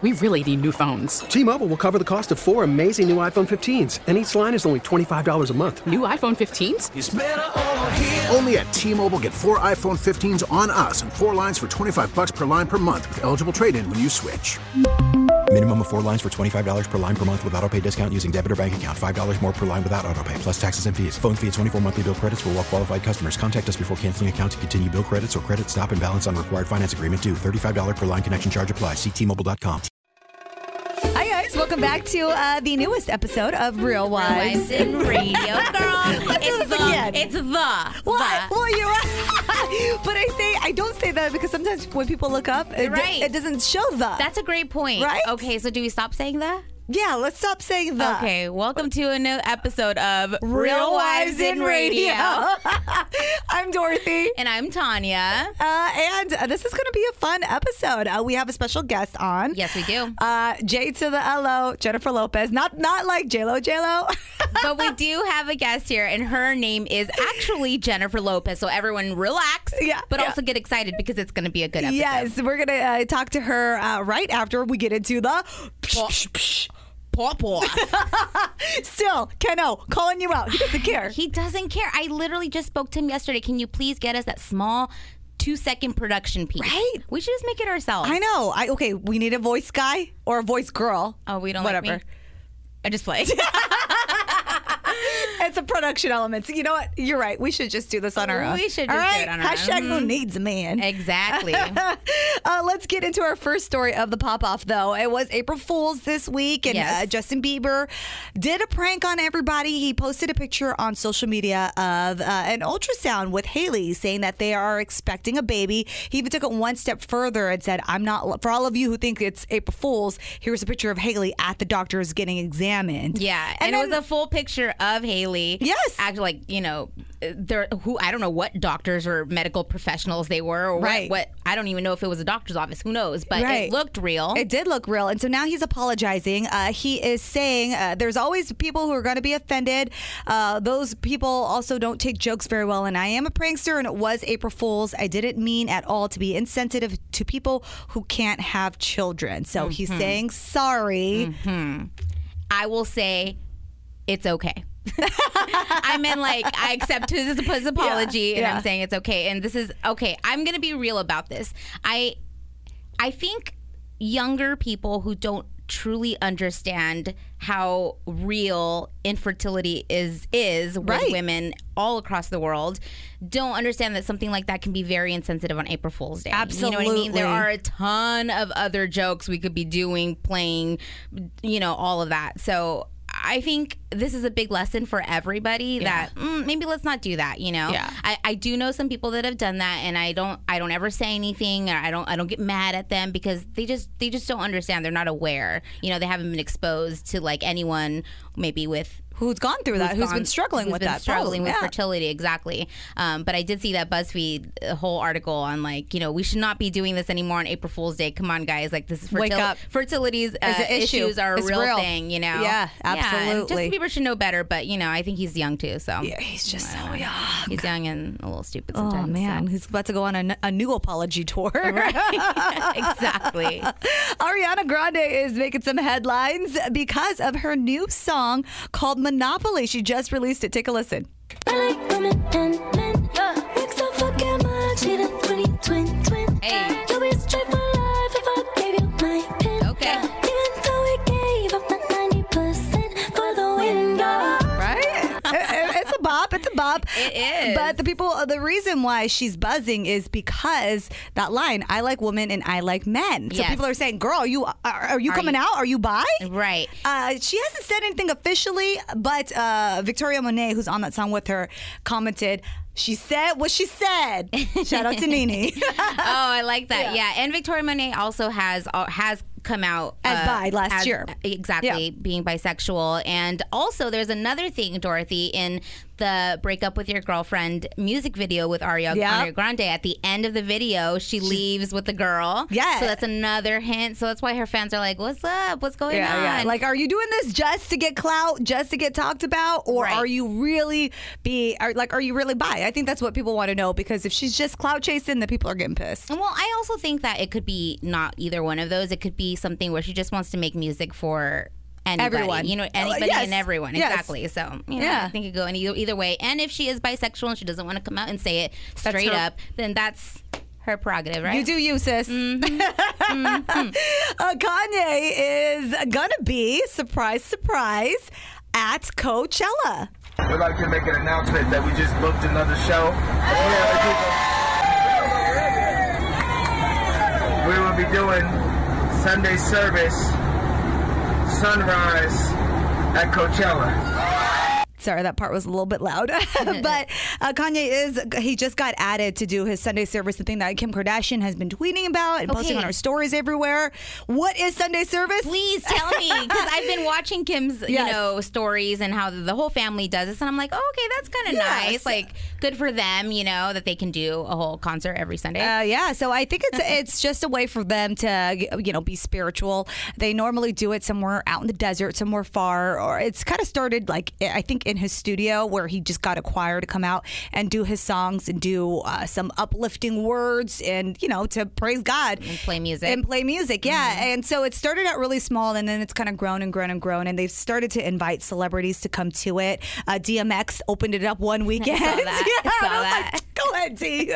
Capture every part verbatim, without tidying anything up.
we really need new phones. T-Mobile will cover the cost of four amazing new iPhone fifteens, and each line is only twenty-five dollars a month. New iPhone fifteens? It's better over here. Only at T-Mobile, get four iPhone fifteens on us and four lines for twenty-five dollars per line per month with eligible trade-in when you switch. Minimum of four lines for twenty-five dollars per line per month with autopay discount using debit or bank account. five dollars more per line without autopay, plus taxes and fees. Phone fee at twenty-four monthly bill credits for well-qualified customers. Contact us before canceling account to continue bill credits or credit stop and balance on required finance agreement due. thirty-five dollars per line connection charge applies. See T Mobile dot com. Hi guys, welcome back to uh, the newest episode of Real Wives in Radio, girl. Let's do It's this the, again. it's the. What? the. Well, you're right. But I say I don't say that because sometimes when people look up, it, Right. it doesn't show the. That's a great point. Right? Okay, so do we stop saying that? Yeah, let's stop saying the. Okay, welcome to a new episode of Real Wives in Radio. I'm Dorothy. And I'm Tanya. Uh, and uh, this is going to be a fun episode. Uh, we have a special guest on. Yes, we do. Uh, J to the L O, Jennifer Lopez. Not not like J-Lo, J-Lo. But we do have a guest here, and her name is actually Jennifer Lopez. So everyone relax, Yeah, but yeah. also get excited because it's going to be a good episode. Yes, we're going to uh, talk to her uh, right after we get into the... Pop off. Still, Keno, calling you out. He doesn't care. He doesn't care. I literally just spoke to him yesterday. Can you please get us that small two-second production piece? Right? We should just make it ourselves. I know. I Okay, we need a voice guy or a voice girl. Oh, we don't Whatever. like me? I just play. It's a production element. So you know what? You're right. We should just do this on our own. We should just All do right? it on our Hashtag own. who needs a man. Exactly. uh, let's get into our first story of the pop-off, though. It was April Fool's this week, and Yes. uh, Justin Bieber did a prank on everybody. He posted a picture on social media of uh, an ultrasound with Hailey, saying that they are expecting a baby. He even took it one step further and said, I'm not, for all of you who think it's April Fool's, here's a picture of Hailey at the doctor's getting examined. Yeah, and, And it then- was a full picture of Hailey. Yes. Actually, like, you know, there who I don't know what doctors or medical professionals they were, or Right. what, what I don't even know if it was a doctor's office. Who knows? But Right. it looked real. It did look real. And so now he's apologizing. Uh, he is saying uh, there's always people who are going to be offended. Uh, those people also don't take jokes very well. And I am a prankster, and it was April Fool's. I didn't mean at all to be insensitive to people who can't have children. So he's saying sorry. I will say it's okay. I mean, like, I accept his, his apology, and yeah. I'm saying it's okay. And this is okay. I'm gonna be real about this. I, I think younger people who don't truly understand how real infertility is is with Right. women all across the world don't understand that something like that can be very insensitive on April Fool's Day. You know what I mean? There Absolutely. are a ton of other jokes we could be doing, playing, you know, all of that. So I think this is a big lesson for everybody that mm, maybe let's not do that. You know, Yeah. I, I do know some people that have done that, and I don't I don't ever say anything, or I don't I don't get mad at them because they just they just don't understand. They're not aware. You know, they haven't been exposed to like anyone maybe with. Who's gone through that? Who's gone- been struggling who's with been that? struggling problem. with Yeah. fertility, exactly. Um, but I did see that BuzzFeed a whole article on like, you know, we should not be doing this anymore on April Fool's Day. Come on, guys, like this is Wake up. fertility's uh, It's an issue. issues are a It's real, real. thing. You know, Yeah, and absolutely. Justin Bieber should know better, but you know, I think he's young too. So Yeah, he's just so young. he's young and a little stupid Oh sometimes. man, so. he's about to go on a, a new apology tour. Exactly. Ariana Grande is making some headlines because of her new song called Monopoly. She just released it. Take a listen. I like women and men. Make so fucking much. Need a twenty, twin, twin. Hey. You'll be straight for life if I gave you my pin. Okay. Even though we gave up that ninety percent for the window. Right? It- it- it's a bop. It's a bop. It is. But the people, the reason why she's buzzing is because that line, I like women and I like men. So Yes. people are saying, girl, are you, are, are you Are coming you- out? Are you bi? Right. Uh, she hasn't said anything officially, but uh, Victoria Monet, who's on that song with her, commented, she said what she said. Shout out to Nene. Oh, I like that. Yeah. Yeah, and Victoria Monet also has uh, has come out As bi last as- year. Exactly, Yeah. being bisexual. And also, there's another thing, Dorothy, in the Break Up With Your Girlfriend music video with Ariana, Yep. Ariana Grande. At the end of the video, she leaves with the girl. Yeah. So that's another hint. So that's why her fans are like, what's up? What's going Yeah, on? yeah. Like, are you doing this just to get clout, just to get talked about, or Right. are you really be, are, like, are you really bi? I think that's what people want to know, because if she's just clout chasing, then people are getting pissed. Well, I also think that it could be not either one of those. It could be something where she just wants to make music for anybody. Everyone. You know, Uh, anybody yes. and everyone. Yes. Exactly. So, you know, Yeah. I think it could go in either, either way. And if she is bisexual and she doesn't want to come out and say it straight her- up, then that's her prerogative, right? You do you, sis. Mm-hmm. uh, Kanye is gonna be, surprise, surprise, at Coachella. We'd like to make an announcement that we just booked another show. We will be doing Sunday service, sunrise at Coachella. Sorry, that part was a little bit loud. But uh, Kanye is, he just got added to do his Sunday service, the thing that Kim Kardashian has been tweeting about and posting Okay. on her stories everywhere. What is Sunday service? Please tell me, because I've been watching Kim's, Yes. you know, stories and how the whole family does this, and I'm like, oh, okay, that's kind of Yes. nice. Like, good for them, you know, that they can do a whole concert every Sunday. Uh, yeah, so I think it's it's just a way for them to, you know, be spiritual. They normally do it somewhere out in the desert, somewhere far, or it's kind of started like I think in his studio where he just got a choir to come out and do his songs and do uh, some uplifting words and, you know, to praise God and play music. and play music. Yeah, and so it started out really small and then it's kind of grown and grown and grown, and they've started to invite celebrities to come to it. Uh, D M X opened it up one weekend. I saw that. Yeah, I saw and I was that. like, go ahead, D.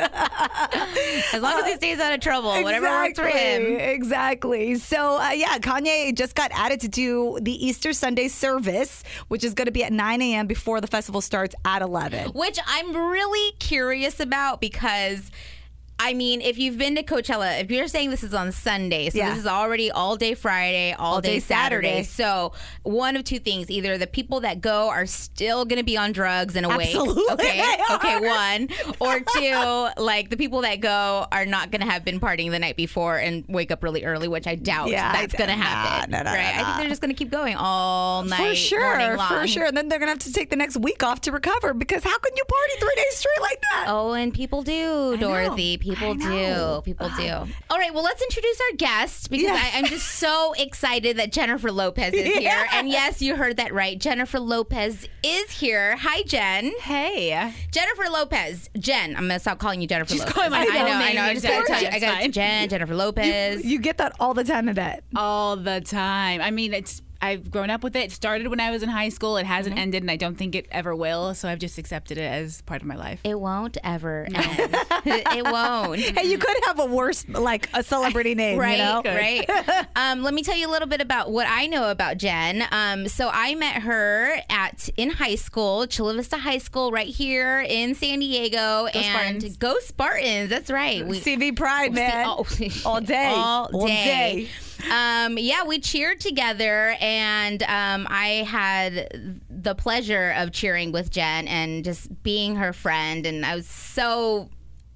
As long as he stays out of trouble, whatever works for him. Exactly. So, uh, yeah, Kanye just got added to do the Easter Sunday service, which is going to be at nine a.m. before the festival starts at eleven. Which I'm really curious about because, I mean, if you've been to Coachella, if you're saying this is on Sunday, so Yeah. this is already all day Friday, all, All day day Saturday. Saturday. So one of two things: either the people that go are still going to be on drugs and awake, Absolutely, okay, they okay, are. one, or two, like the people that go are not going to have been partying the night before and wake up really early, which I doubt Yeah, I that's going to doubt- happen. nah, nah, nah, right? I nah. think they're just going to keep going all night, For sure, morning long. for sure. And then they're going to have to take the next week off to recover, because how can you party three days straight like that? Oh, and people do, I Dorothy. know. People I know. do. People do. All right, well, let's introduce our guest because Yes. I, I'm just so excited that Jennifer Lopez is here. Yeah. And yes, you heard that right. Jennifer Lopez is here. Hi, Jen. Hey. Jennifer Lopez. Jen. I'm going to stop calling you Jennifer She's Lopez. calling my I full know, I name know. I just got to tell you. I It's got fine. Jen, Jennifer Lopez. You get that all the time, I bet. All the time. I mean, it's I've grown up with it. It started when I was in high school. It hasn't ended, and I don't think it ever will. So I've just accepted it as part of my life. It won't ever end. It won't. Hey, you could have a worse, like a celebrity name, Right, you know? right. Um, let me tell you a little bit about what I know about Jen. Um, so I met her at in high school, Chula Vista High School, right here in San Diego, Go and Spartans. go Spartans. That's right. We, C V Pride, man. Oh, All day. all All day. day. Um, yeah, we cheered together, and um, I had the pleasure of cheering with Jen and just being her friend, and I was so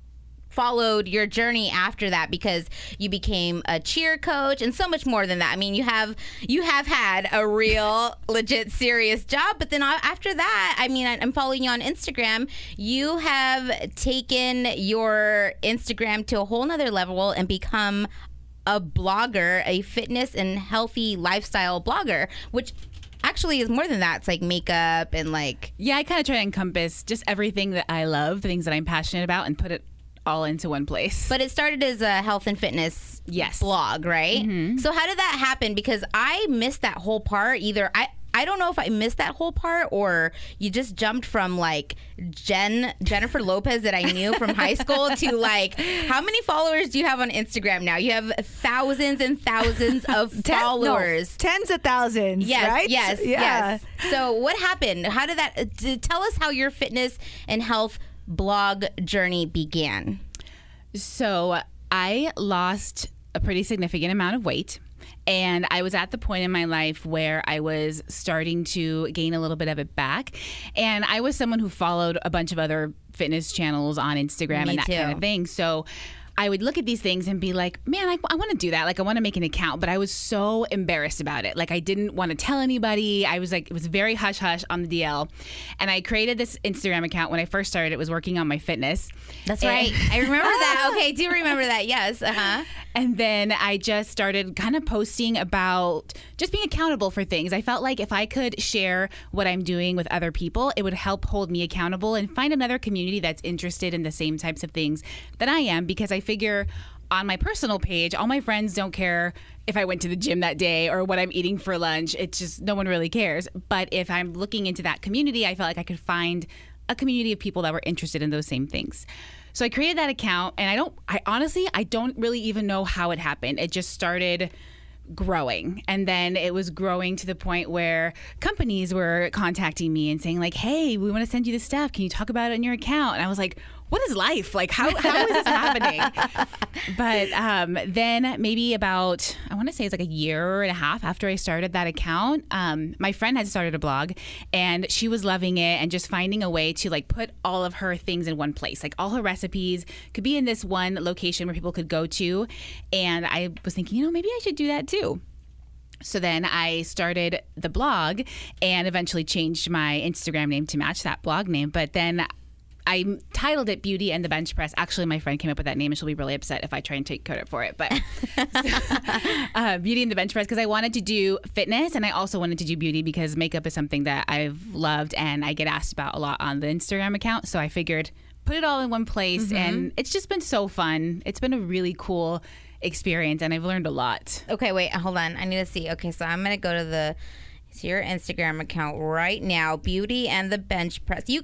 followed your journey after that because you became a cheer coach and so much more than that. I mean, you have you have had a real legit serious job, but then after that, I mean, I'm following you on Instagram. You have taken your Instagram to a whole nother level and become a blogger, a fitness and healthy lifestyle blogger, which actually is more than that. It's like makeup and like Yeah, I kind of try to encompass just everything that I love, the things that I'm passionate about, and put it all into one place. But it started as a health and fitness Yes. blog, right? Mm-hmm. So how did that happen? Because I missed that whole part. Either I I don't know if I missed that whole part or you just jumped from like Jen Jennifer Lopez that I knew from high school to like how many followers do you have on Instagram now? You have thousands and thousands of Ten- no, followers. tens of thousands, Yes, right? yes, yeah. yes. So what happened? How did that? uh, Tell us how your fitness and health blog journey began. So I lost a pretty significant amount of weight. And I was at the point in my life where I was starting to gain a little bit of it back. And I was someone who followed a bunch of other fitness channels on Instagram Me and that too. kind of thing. So I would look at these things and be like, man, I, I want to do that. Like, I want to make an account, but I was so embarrassed about it. Like, I didn't want to tell anybody. I was like, it was very hush hush on the D L. And I created this Instagram account when I first started. It was working on my fitness. That's And- right. I remember that. Okay, I do remember that. Yes. Uh huh. And then I just started kind of posting about just being accountable for things. I felt like if I could share what I'm doing with other people, it would help hold me accountable and find another community that's interested in the same types of things that I am, because I figure on my personal page, all my friends don't care if I went to the gym that day or what I'm eating for lunch. It's just no one really cares. But if I'm looking into that community, I felt like I could find a community of people that were interested in those same things. So I created that account, and I don't, I honestly, I don't really even know how it happened. It just started growing. And then it was growing to the point where companies were contacting me and saying like, hey, we want to send you this stuff. Can you talk about it in your account? And I was like, what is life? Like, how, how is this happening? But um, then maybe about, I want to say it's like a year and a half after I started that account, um, my friend had started a blog, and she was loving it and just finding a way to like put all of her things in one place. Like all her recipes could be in this one location where people could go to. And I was thinking, you know, maybe I should do that too. So then I started the blog and eventually changed my Instagram name to match that blog name. But then I titled it Beauty and the Bench Press. Actually, my friend came up with that name, and she'll be really upset if I try and take credit for it. But uh, Beauty and the Bench Press, because I wanted to do fitness, and I also wanted to do beauty because makeup is something that I've loved and I get asked about a lot on the Instagram account. So I figured put it all in one place, mm-hmm. and it's just been so fun. It's been a really cool experience, and I've learned a lot. Okay, wait, hold on. I need to see. Okay, so I'm gonna go to the to your Instagram account right now. Beauty and the Bench Press. You.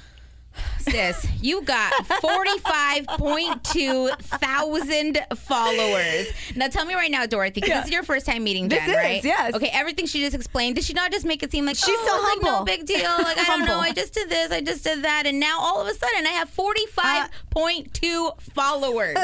Sis, you got forty-five point two thousand followers. Now tell me right now, Dorothy, because Yeah. this is your first time meeting This Jen, is, right? yes. Okay, everything she just explained, did she not just make it seem like, She's oh, so like, no humble. big deal, like I don't know, Humble. I just did this, I just did that, and now all of a sudden I have forty-five point two followers.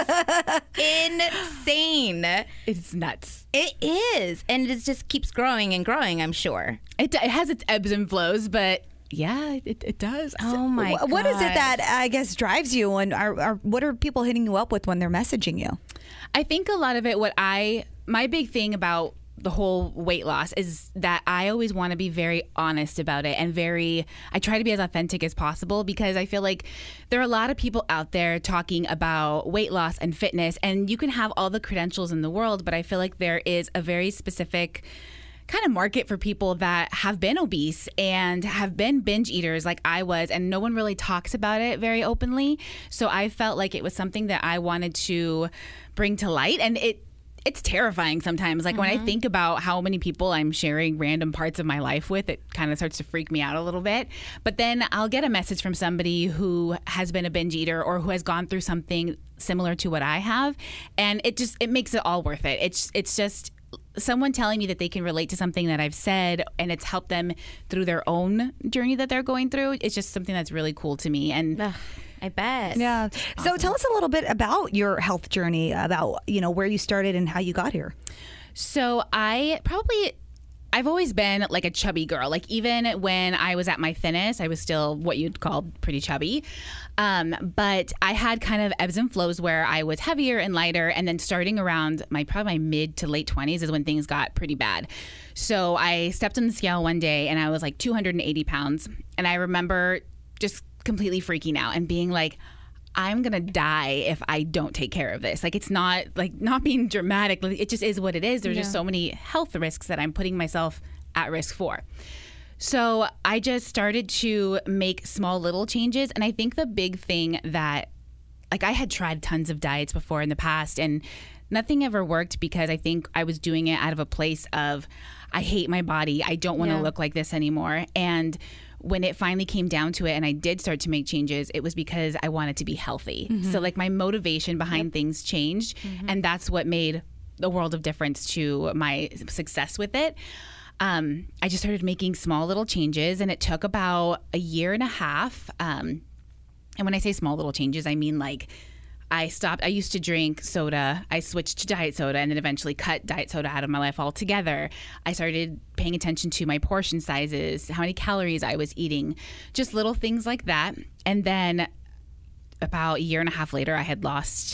Insane. It's nuts. It is, and it just keeps growing and growing, I'm sure. It, it has its ebbs and flows, but yeah, it, it does. Oh my Wh- What is it gosh. that I guess drives you, and are, are what are people hitting you up with when they're messaging you? I think a lot of it, what I, my big thing about the whole weight loss is that I always want to be very honest about it and very, I try to be as authentic as possible, because I feel like there are a lot of people out there talking about weight loss and fitness, and you can have all the credentials in the world, but I feel like there is a very specific kind of market for people that have been obese and have been binge eaters like I was, and no one really talks about it very openly. So I felt like it was something that I wanted to bring to light, and it it's terrifying sometimes. Like mm-hmm. when I think about how many people I'm sharing random parts of my life with, it kind of starts to freak me out a little bit. But then I'll get a message from somebody who has been a binge eater or who has gone through something similar to what I have, and it just it makes it all worth it. It's it's just someone telling me that they can relate to something that I've said, and it's helped them through their own journey that they're going through. It's just something that's really cool to me. And Ugh, I bet. Yeah. So tell us a little bit about your health journey, about you know where you started and how you got here. So I probably, I've always been like a chubby girl. Like even when I was at my thinnest, I was still what you'd call pretty chubby. Um, but I had kind of ebbs and flows where I was heavier and lighter. And then starting around my probably my mid to late twenties is when things got pretty bad. So I stepped on the scale one day and I was like two hundred eighty pounds. And I remember just completely freaking out and being like, I'm going to die if I don't take care of this. Like, it's not like not being dramatic. Like, it just is what it is. There's Yeah. just so many health risks that I'm putting myself at risk for. So I just started to make small little changes. And I think the big thing that, like, I had tried tons of diets before in the past and nothing ever worked, because I think I was doing it out of a place of, I hate my body. I don't want to Yeah. look like this anymore. And when it finally came down to it and I did start to make changes, it was because I wanted to be healthy. Mm-hmm. So like my motivation behind yep. things changed. Mm-hmm. And that's what made the world of difference to my success with it. Um, I just started making small little changes, and it took about a year and a half. Um, and when I say small little changes, I mean like I stopped. I used to drink soda. I switched to diet soda and then eventually cut diet soda out of my life altogether. I started paying attention to my portion sizes, how many calories I was eating, just little things like that. And then about a year and a half later, I had lost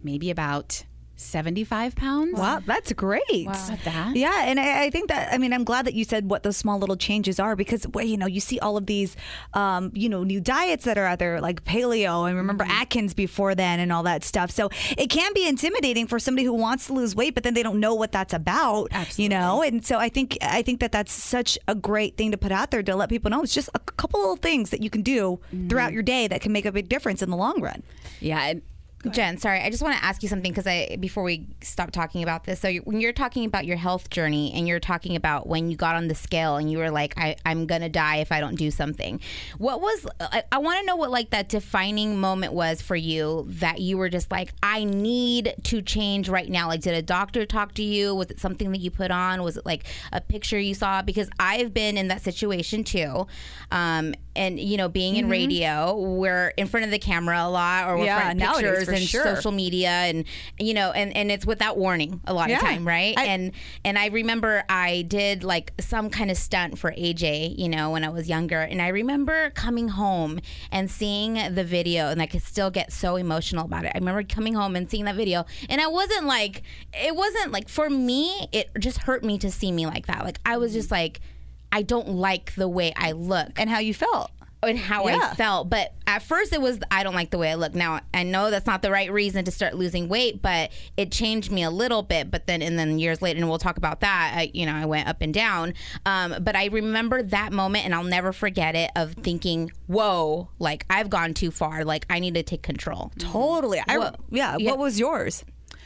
maybe about seventy-five pounds. Wow, that's great. Wow. That? Yeah, and I, I think that, I mean, I'm glad that you said what those small little changes are because, well, you know, you see all of these, um, you know, new diets that are out there like paleo and remember mm-hmm. Atkins before then and all that stuff. So it can be intimidating for somebody who wants to lose weight, but then they don't know what that's about, Absolutely. You know? And so I think, I think that that's such a great thing to put out there to let people know it's just a couple little things that you can do mm-hmm. throughout your day that can make a big difference in the long run. Yeah. And Jen, sorry, I just want to ask you something because I before we stop talking about this. So you, when you're talking about your health journey and you're talking about when you got on the scale and you were like, I, I'm gonna die if I don't do something. What was I, I want to know what like that defining moment was for you that you were just like, I need to change right now. Like, did a doctor talk to you? Was it something that you put on? Was it like a picture you saw? Because I've been in that situation too, um, and you know, being in mm-hmm. radio, we're in front of the camera a lot, or we're yeah, front of pictures and sure. social media, and you know, and, and it's without warning a lot yeah. of time, right? I, and and I remember I did like some kind of stunt for A J, you know, when I was younger, and I remember coming home and seeing the video, and I could still get so emotional about it. I remember coming home and seeing that video, and I wasn't like, it wasn't like, for me, it just hurt me to see me like that. Like I was just like, I don't like the way I look. And how you felt. And how yeah. I felt. But at first it was, I don't like the way I look. Now, I know that's not the right reason to start losing weight, but it changed me a little bit. But then, and then years later, and we'll talk about that, I, you know, I went up and down. Um, but I remember that moment, and I'll never forget it, of thinking, whoa, like I've gone too far. Like I need to take control. Totally. I, What- yeah, yeah. What was yours?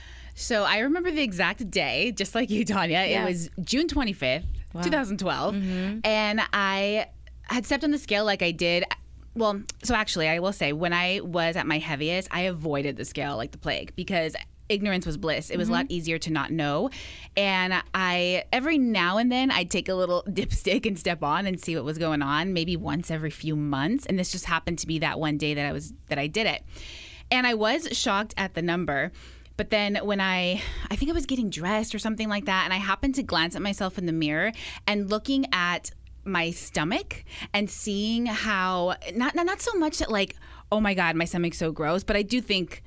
So I remember the exact day, just like you, Tanya. Yeah. It was June twenty-fifth, twenty twelve. Mm-hmm. And I had stepped on the scale like I did. Well, so actually, I will say, when I was at my heaviest, I avoided the scale like the plague because ignorance was bliss. It was mm-hmm. a lot easier to not know. And I, every now and then, I'd take a little dipstick and step on and see what was going on, maybe once every few months. And this just happened to be that one day that I was, that I did it. And I was shocked at the number. But then when I, I think I was getting dressed or something like that, and I happened to glance at myself in the mirror and looking at my stomach and seeing how, not, not, not so much that like, oh my God, my stomach's so gross, but I do think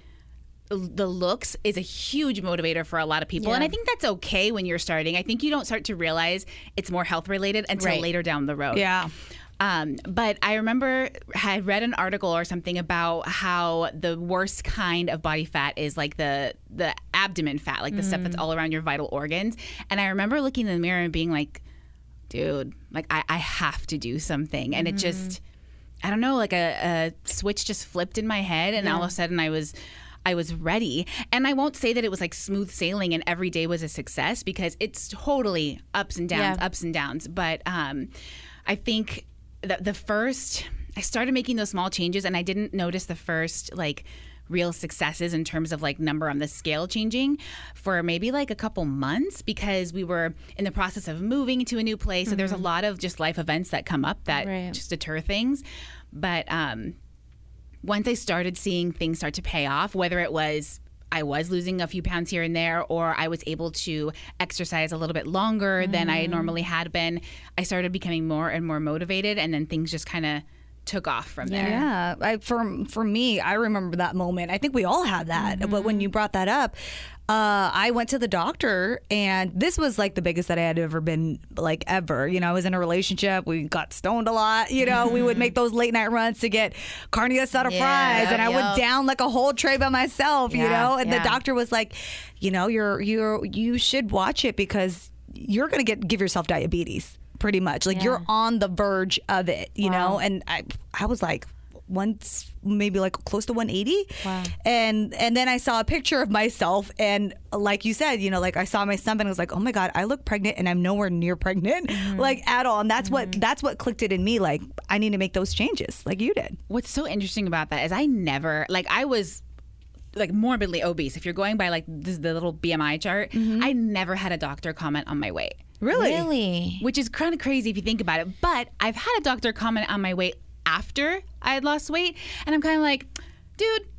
the looks is a huge motivator for a lot of people. Yeah. And I think that's okay when you're starting. I think you don't start to realize it's more health related until Right. later down the road. Yeah. Um, but I remember I had read an article or something about how the worst kind of body fat is like the the abdomen fat, like the mm. stuff that's all around your vital organs. And I remember looking in the mirror and being like, dude, like I, I have to do something. And mm. it just, I don't know, like a, a switch just flipped in my head, and yeah. all of a sudden I was I was ready. And I won't say that it was like smooth sailing and every day was a success, because it's totally ups and downs, Yeah. ups and downs. But um, I think the, the first, I started making those small changes, and I didn't notice the first like real successes in terms of like number on the scale changing for maybe like a couple months, because we were in the process of moving to a new place. Mm-hmm. So there's a lot of just life events that come up that Right. just deter things. But um, once I started seeing things start to pay off, whether it was I was losing a few pounds here and there, or I was able to exercise a little bit longer mm. than I normally had been, I started becoming more and more motivated, and then things just kind of took off from there. Yeah, I, for for me, I remember that moment. I think we all had that. Mm-hmm. But when you brought that up, uh, I went to the doctor, and this was like the biggest that I had ever been, like ever. You know, I was in a relationship. We got stoned a lot. You know, we would make those late night runs to get carne asada Yeah, fries, and I yep. would down like a whole tray by myself. You Yeah, know, and yeah. the doctor was like, you know, you're you're you should watch it because you're gonna get give yourself diabetes. Pretty much, like Yeah. you're on the verge of it, you Wow. know. And I, I was like, once maybe like close to one eighty, Wow. and and then I saw a picture of myself, and like you said, you know, like I saw my stomach, and I was like, oh my God, I look pregnant, and I'm nowhere near pregnant, Mm-hmm. like at all. And that's mm-hmm. what that's what clicked it in me. Like I need to make those changes, like you did. What's so interesting about that is I never, like I was like morbidly obese. If you're going by like this, the little B M I chart, mm-hmm. I never had a doctor comment on my weight. Really? Really? Which is kind of crazy if you think about it. But I've had a doctor comment on my weight after I had lost weight, and I'm kind of like, dude,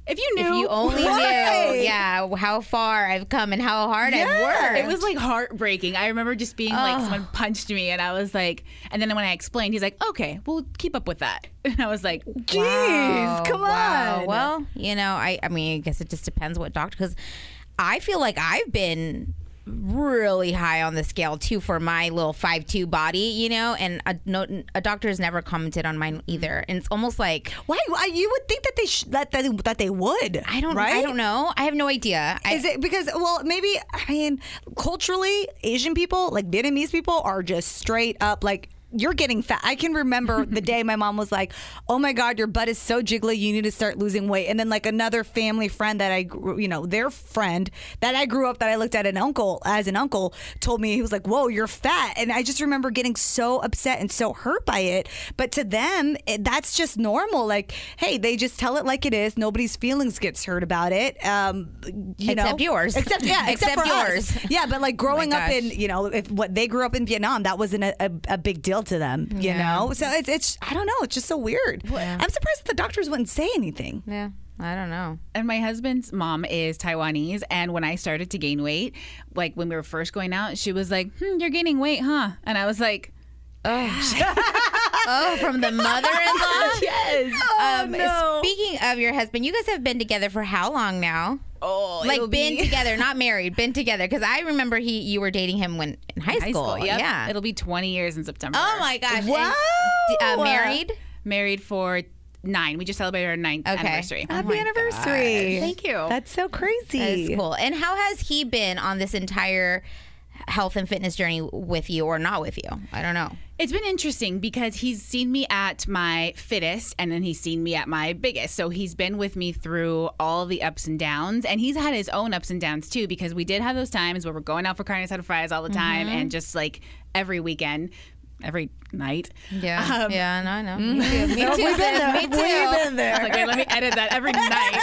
If you knew. If you only Right. knew, yeah, how far I've come and how hard I've Yeah. worked. It was like heartbreaking. I remember just being like, Oh. someone punched me, and I was like, and then when I explained, he's like, okay, we'll keep up with that. And I was like, Jeez, Wow, come wow. on. Well, you know, I, I mean, I guess it just depends what doctor, because I feel like I've been really high on the scale too for my little five two body, you know, and a, no, a doctor has never commented on mine either. And it's almost like, Why? Why you would think that they sh- that, that that they would? I don't, right? I don't know. I have no idea. I, Is it because, well, maybe, I mean, culturally, Asian people, like Vietnamese people, are just straight up like, you're getting fat. I can remember the day my mom was like, oh my God, your butt is so jiggly, you need to start losing weight. And then like another family friend that I, grew, you know, their friend that I grew up, that I looked at an uncle as an uncle, told me, he was like, whoa, you're fat. And I just remember getting so upset and so hurt by it. But to them, it, that's just normal. Like, hey, they just tell it like it is. Nobody's feelings gets hurt about it. Um, you Except know? yours. Except, yeah, except, Except for yours. us. Yeah, but like growing up gosh. in, you know, if what they grew up in Vietnam, that wasn't a, a, a big deal to them, you Yeah. know? So it's, it's, I don't know, it's just so weird. Yeah. I'm surprised that the doctors wouldn't say anything. yeah, I don't know. and my husband's mom is Taiwanese, and when I started to gain weight, like when we were first going out, she was like, hmm, you're gaining weight, huh? And I was like, Oh, from the mother-in-law? yes. Um, no. Speaking of your husband, you guys have been together for how long now? Oh, Like it'll been be- together, not married, been together. Because I remember he, you were dating him when in high, high school. Yep. Yeah. It'll be twenty years in September. Oh my gosh. Wow. And, uh, married? Married for nine. We just celebrated our ninth Okay. anniversary. Happy anniversary. Thank you. That's so crazy. That's cool. And how has he been on this entire health and fitness journey with you or not with you? I don't know. It's been interesting because he's seen me at my fittest and then he's seen me at my biggest. So he's been with me through all the ups and downs, and he's had his own ups and downs too, because we did have those times where we're going out for carne asada fries all the time and just like every weekend, every night. Yeah. Um, yeah, no, I know. Me too. Me too. We've been sis. there. Me too. We've been I there. was like, wait, let me edit that every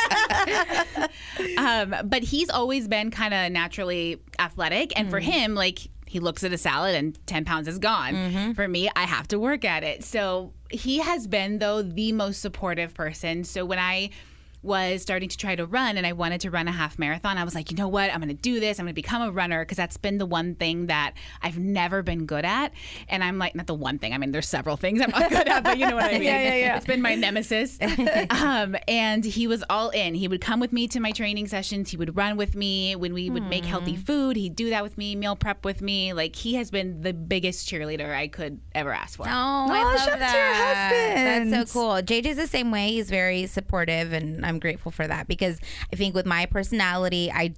night. um, but he's always been kind of naturally athletic. And for him, like, he looks at a salad and ten pounds is gone. For me, I have to work at it. So he has been, though, the most supportive person. So when I was starting to try to run and I wanted to run a half marathon, I was like, you know what? I'm going to do this. I'm going to become a runner, because that's been the one thing that I've never been good at. And I'm like, not the one thing. I mean, there's several things I'm not good at, but you know what I mean? Yeah, yeah, yeah. It's been my nemesis. um, and he was all in. He would come with me to my training sessions. He would run with me. When we would make healthy food, he'd do that with me, meal prep with me. Like, he has been the biggest cheerleader I could ever ask for. Oh, I Oh, love shout out that. to your husband. That's so cool. J J's the same way. He's very supportive, and I'm grateful for that, because I think with my personality, I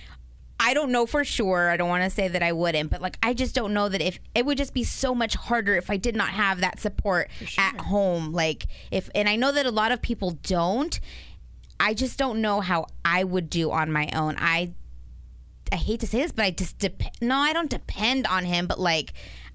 I don't know for sure. I don't want to say that I wouldn't, but like, I just don't know that if it would just be so much harder if I did not have that support at home. Like, if, and I know that a lot of people don't. I just don't know how I would do on my own. I I hate to say this, but I just depend. No, I don't depend on him, but like,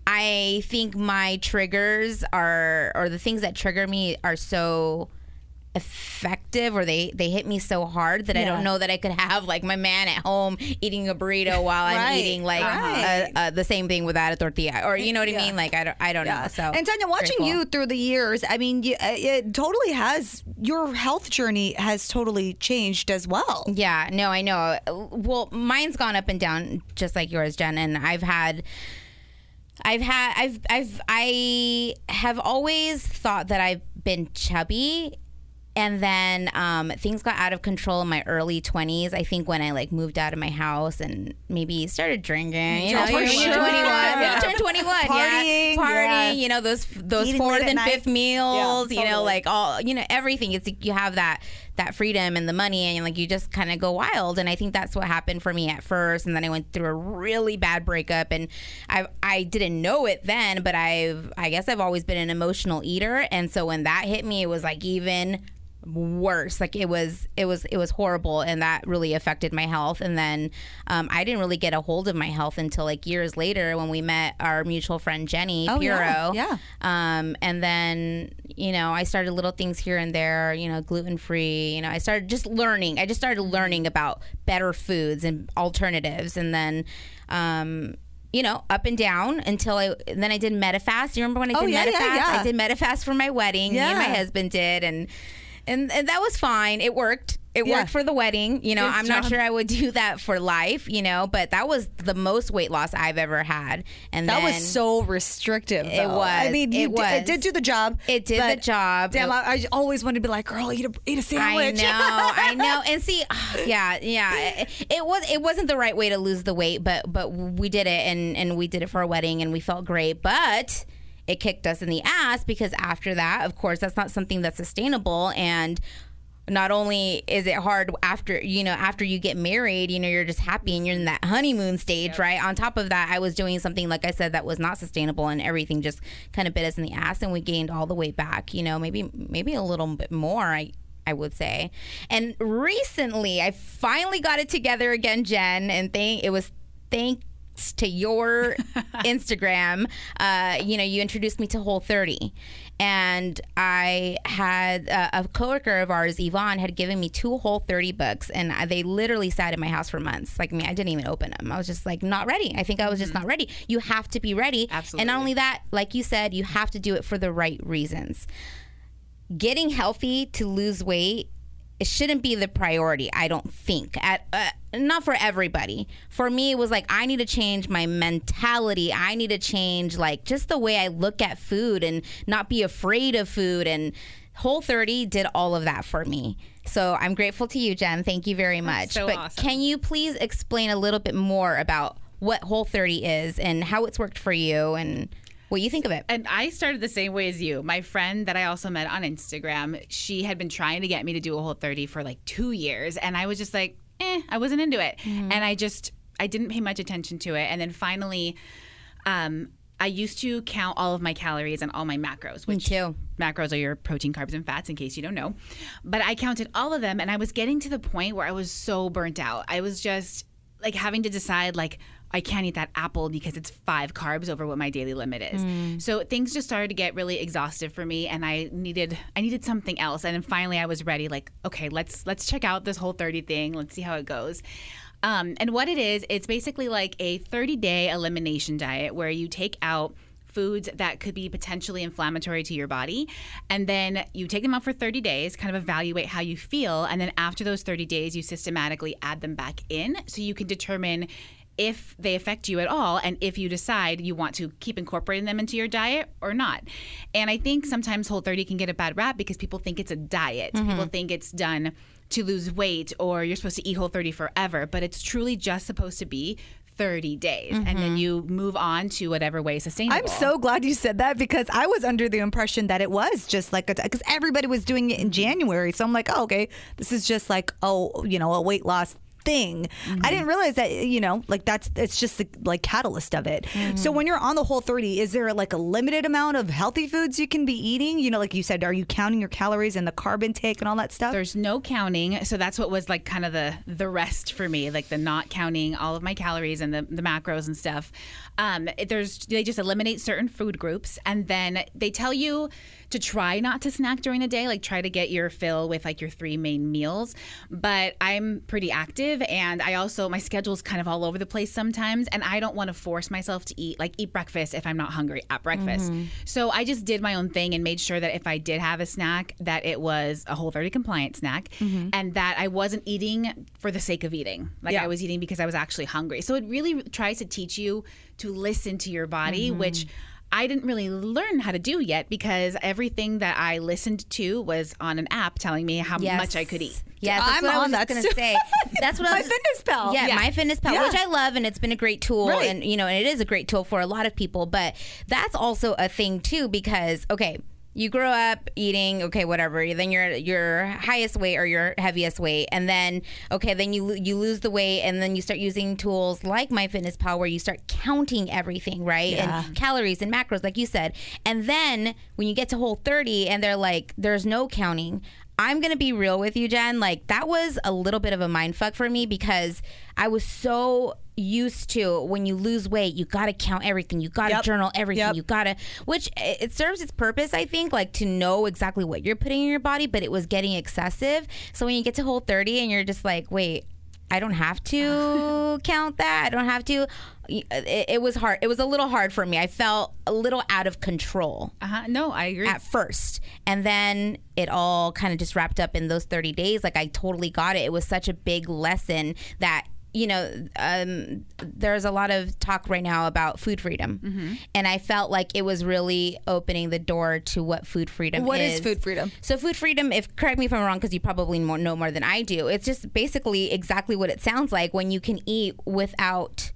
I think my triggers are, or the things that trigger me are so effective, or they they hit me so hard that I Yeah. don't know that I could have like my man at home eating a burrito while I'm Right, eating like right. uh, uh, the same thing without a tortilla, or you know what I mean? Like, I don't I don't know. So And Tanya, watching grateful. you through the years, I mean, you, uh, it totally has, your health journey has totally changed as well. Yeah, no, I know. Well, mine's gone up and down just like yours, Jen, and I've had I've had I've I've I have always thought that I've been chubby. And then um, things got out of control in my early twenties. I think when I like moved out of my house and maybe started drinking. You know, Oh, for when you're sure. twenty-one, Yeah. you turn twenty-one, Partying, yeah, partying. yeah. You know, those those Eating fourth late at and night. fifth meals. Yeah, You know, totally. like all you know everything. It's like you have that that freedom and the money, and like you just kind of go wild. And I think that's what happened for me at first. And then I went through a really bad breakup, and I I didn't know it then, but I've I guess I've always been an emotional eater, and so when that hit me, it was like even worse. Like it was it was it was horrible, and that really affected my health. And then um, I didn't really get a hold of my health until like years later when we met our mutual friend Jenny Oh, Piro. yeah, Um, and then you know I started little things here and there. You know, gluten free. You know, I started just learning. I just started learning about better foods and alternatives, and then. Um, you know, up and down until I, and then I did MetaFast. You remember when I Oh, did yeah, MetaFast? yeah, yeah. I did MetaFast for my wedding. Me and my Yeah. husband did, and, and and that was fine. It worked. It Yeah. worked for the wedding. You know, Good I'm not job. sure I would do that for life, you know, but that was the most weight loss I've ever had. And That then was so restrictive. It though. was. I mean, you It d- was. it did do the job. It did but the job. Damn, It- I, I always wanted to be like, girl, eat a eat a sandwich. I know, I know. And see, yeah, yeah. It, it was it wasn't the right way to lose the weight, but but we did it, and and we did it for a wedding, and we felt great. But it kicked us in the ass because after that, of course, that's not something that's sustainable. And not only is it hard after, you know, after you get married, you know, you're just happy and you're in that honeymoon stage, yep. right? On top of that, I was doing something, like I said, that was not sustainable, and everything just kind of bit us in the ass, and we gained all the weight back, you know, maybe maybe a little bit more, I I would say. And recently, I finally got it together again, Jen, and thank it was thank to your Instagram. Uh, you know, you introduced me to Whole thirty, and I had uh, a coworker of ours, Yvonne, had given me two Whole thirty books, and I, they literally sat in my house for months. Like, I mean, I didn't even open them. I was just like, not ready. I think I was just not ready. You have to be ready. Absolutely. And not only that, like you said, you have to do it for the right reasons. Getting healthy to lose weight, it shouldn't be the priority, I don't think. At uh, not for everybody. For me, it was like, I need to change my mentality. I need to change, like, just the way I look at food and not be afraid of food. And Whole thirty did all of that for me. So I'm grateful to you, Jen. Thank you very much. That's so but awesome. Can you please explain a little bit more about what Whole thirty is and how it's worked for you and what you think of it? And I started the same way as you. My friend that I also met on Instagram, she had been trying to get me to do a Whole thirty for like two years. And I was just like, eh, I wasn't into it. Mm-hmm. And I just, I didn't pay much attention to it. And then finally, um, I used to count all of my calories and all my macros, which me too. Macros are your protein, carbs, and fats, in case you don't know. But I counted all of them, and I was getting to the point where I was so burnt out. I was just like having to decide, like, I can't eat that apple because it's five carbs over what my daily limit is. Mm. So things just started to get really exhaustive for me, and I needed I needed something else. And then finally I was ready, like, okay, let's let's check out this Whole thirty thing. Let's see how it goes. Um, and what it is, it's basically like a thirty-day elimination diet where you take out foods that could be potentially inflammatory to your body, and then you take them out for thirty days, kind of evaluate how you feel, and then after those thirty days, you systematically add them back in so you can determine if they affect you at all, and if you decide you want to keep incorporating them into your diet or not. And I think sometimes Whole thirty can get a bad rap because people think it's a diet. Mm-hmm. People think it's done to lose weight, or you're supposed to eat Whole thirty forever, but it's truly just supposed to be thirty days, mm-hmm. and then you move on to whatever way is sustainable. I'm so glad you said that, because I was under the impression that it was just like, because everybody was doing it in January. So I'm like, oh, okay, this is just like, oh, you know, a weight loss thing. Mm-hmm. I didn't realize that, you know, like that's, it's just the like catalyst of it. Mm-hmm. So when you're on the Whole thirty, is there like a limited amount of healthy foods you can be eating? You know, like you said, are you counting your calories and the carb intake and all that stuff? There's no counting. So that's what was like kind of the, the rest for me, like the not counting all of my calories and the, the macros and stuff. Um, there's, they just eliminate certain food groups, and then they tell you to try not to snack during the day, like try to get your fill with like your three main meals. But I'm pretty active, and I also, my schedule's kind of all over the place sometimes, and I don't want to force myself to eat, like eat breakfast if I'm not hungry at breakfast. Mm-hmm. So I just did my own thing and made sure that if I did have a snack, that it was a Whole thirty compliant snack, mm-hmm. and that I wasn't eating for the sake of eating. Like yeah. I was eating because I was actually hungry. So it really tries to teach you to listen to your body, mm-hmm. which I didn't really learn how to do yet, because everything that I listened to was on an app telling me how yes. much I could eat. Yes, that's I'm what on I was going to say. That's what my I was MyFitnessPal. Yeah, yeah. MyFitnessPal, yeah. which I love, and it's been a great tool, right. and you know, and it is a great tool for a lot of people. But that's also a thing too, because okay, you grow up eating, okay, whatever. Then you're at your highest weight or your heaviest weight. And then, okay, then you you lose the weight, and then you start using tools like MyFitnessPal where you start counting everything, right? Yeah. And calories and macros, like you said. And then when you get to Whole thirty and they're like, there's no counting, I'm going to be real with you, Jen. Like, that was a little bit of a mind fuck for me, because I was so used to, when you lose weight, you got to count everything. You got to yep. journal everything. Yep. You got to, which it serves its purpose, I think, like to know exactly what you're putting in your body, but it was getting excessive. So when you get to Whole thirty and you're just like, wait, I don't have to count that. I don't have to. It, it was hard. It was a little hard for me. I felt a little out of control. Uh-huh. No, I agree. At first. And then it all kind of just wrapped up in those thirty days. Like, I totally got it. It was such a big lesson that, you know, um, there's a lot of talk right now about food freedom. Mm-hmm. And I felt like it was really opening the door to what food freedom What is. is food freedom? So food freedom, if correct me if I'm wrong, because you probably more, know more than I do, it's just basically exactly what it sounds like when you can eat without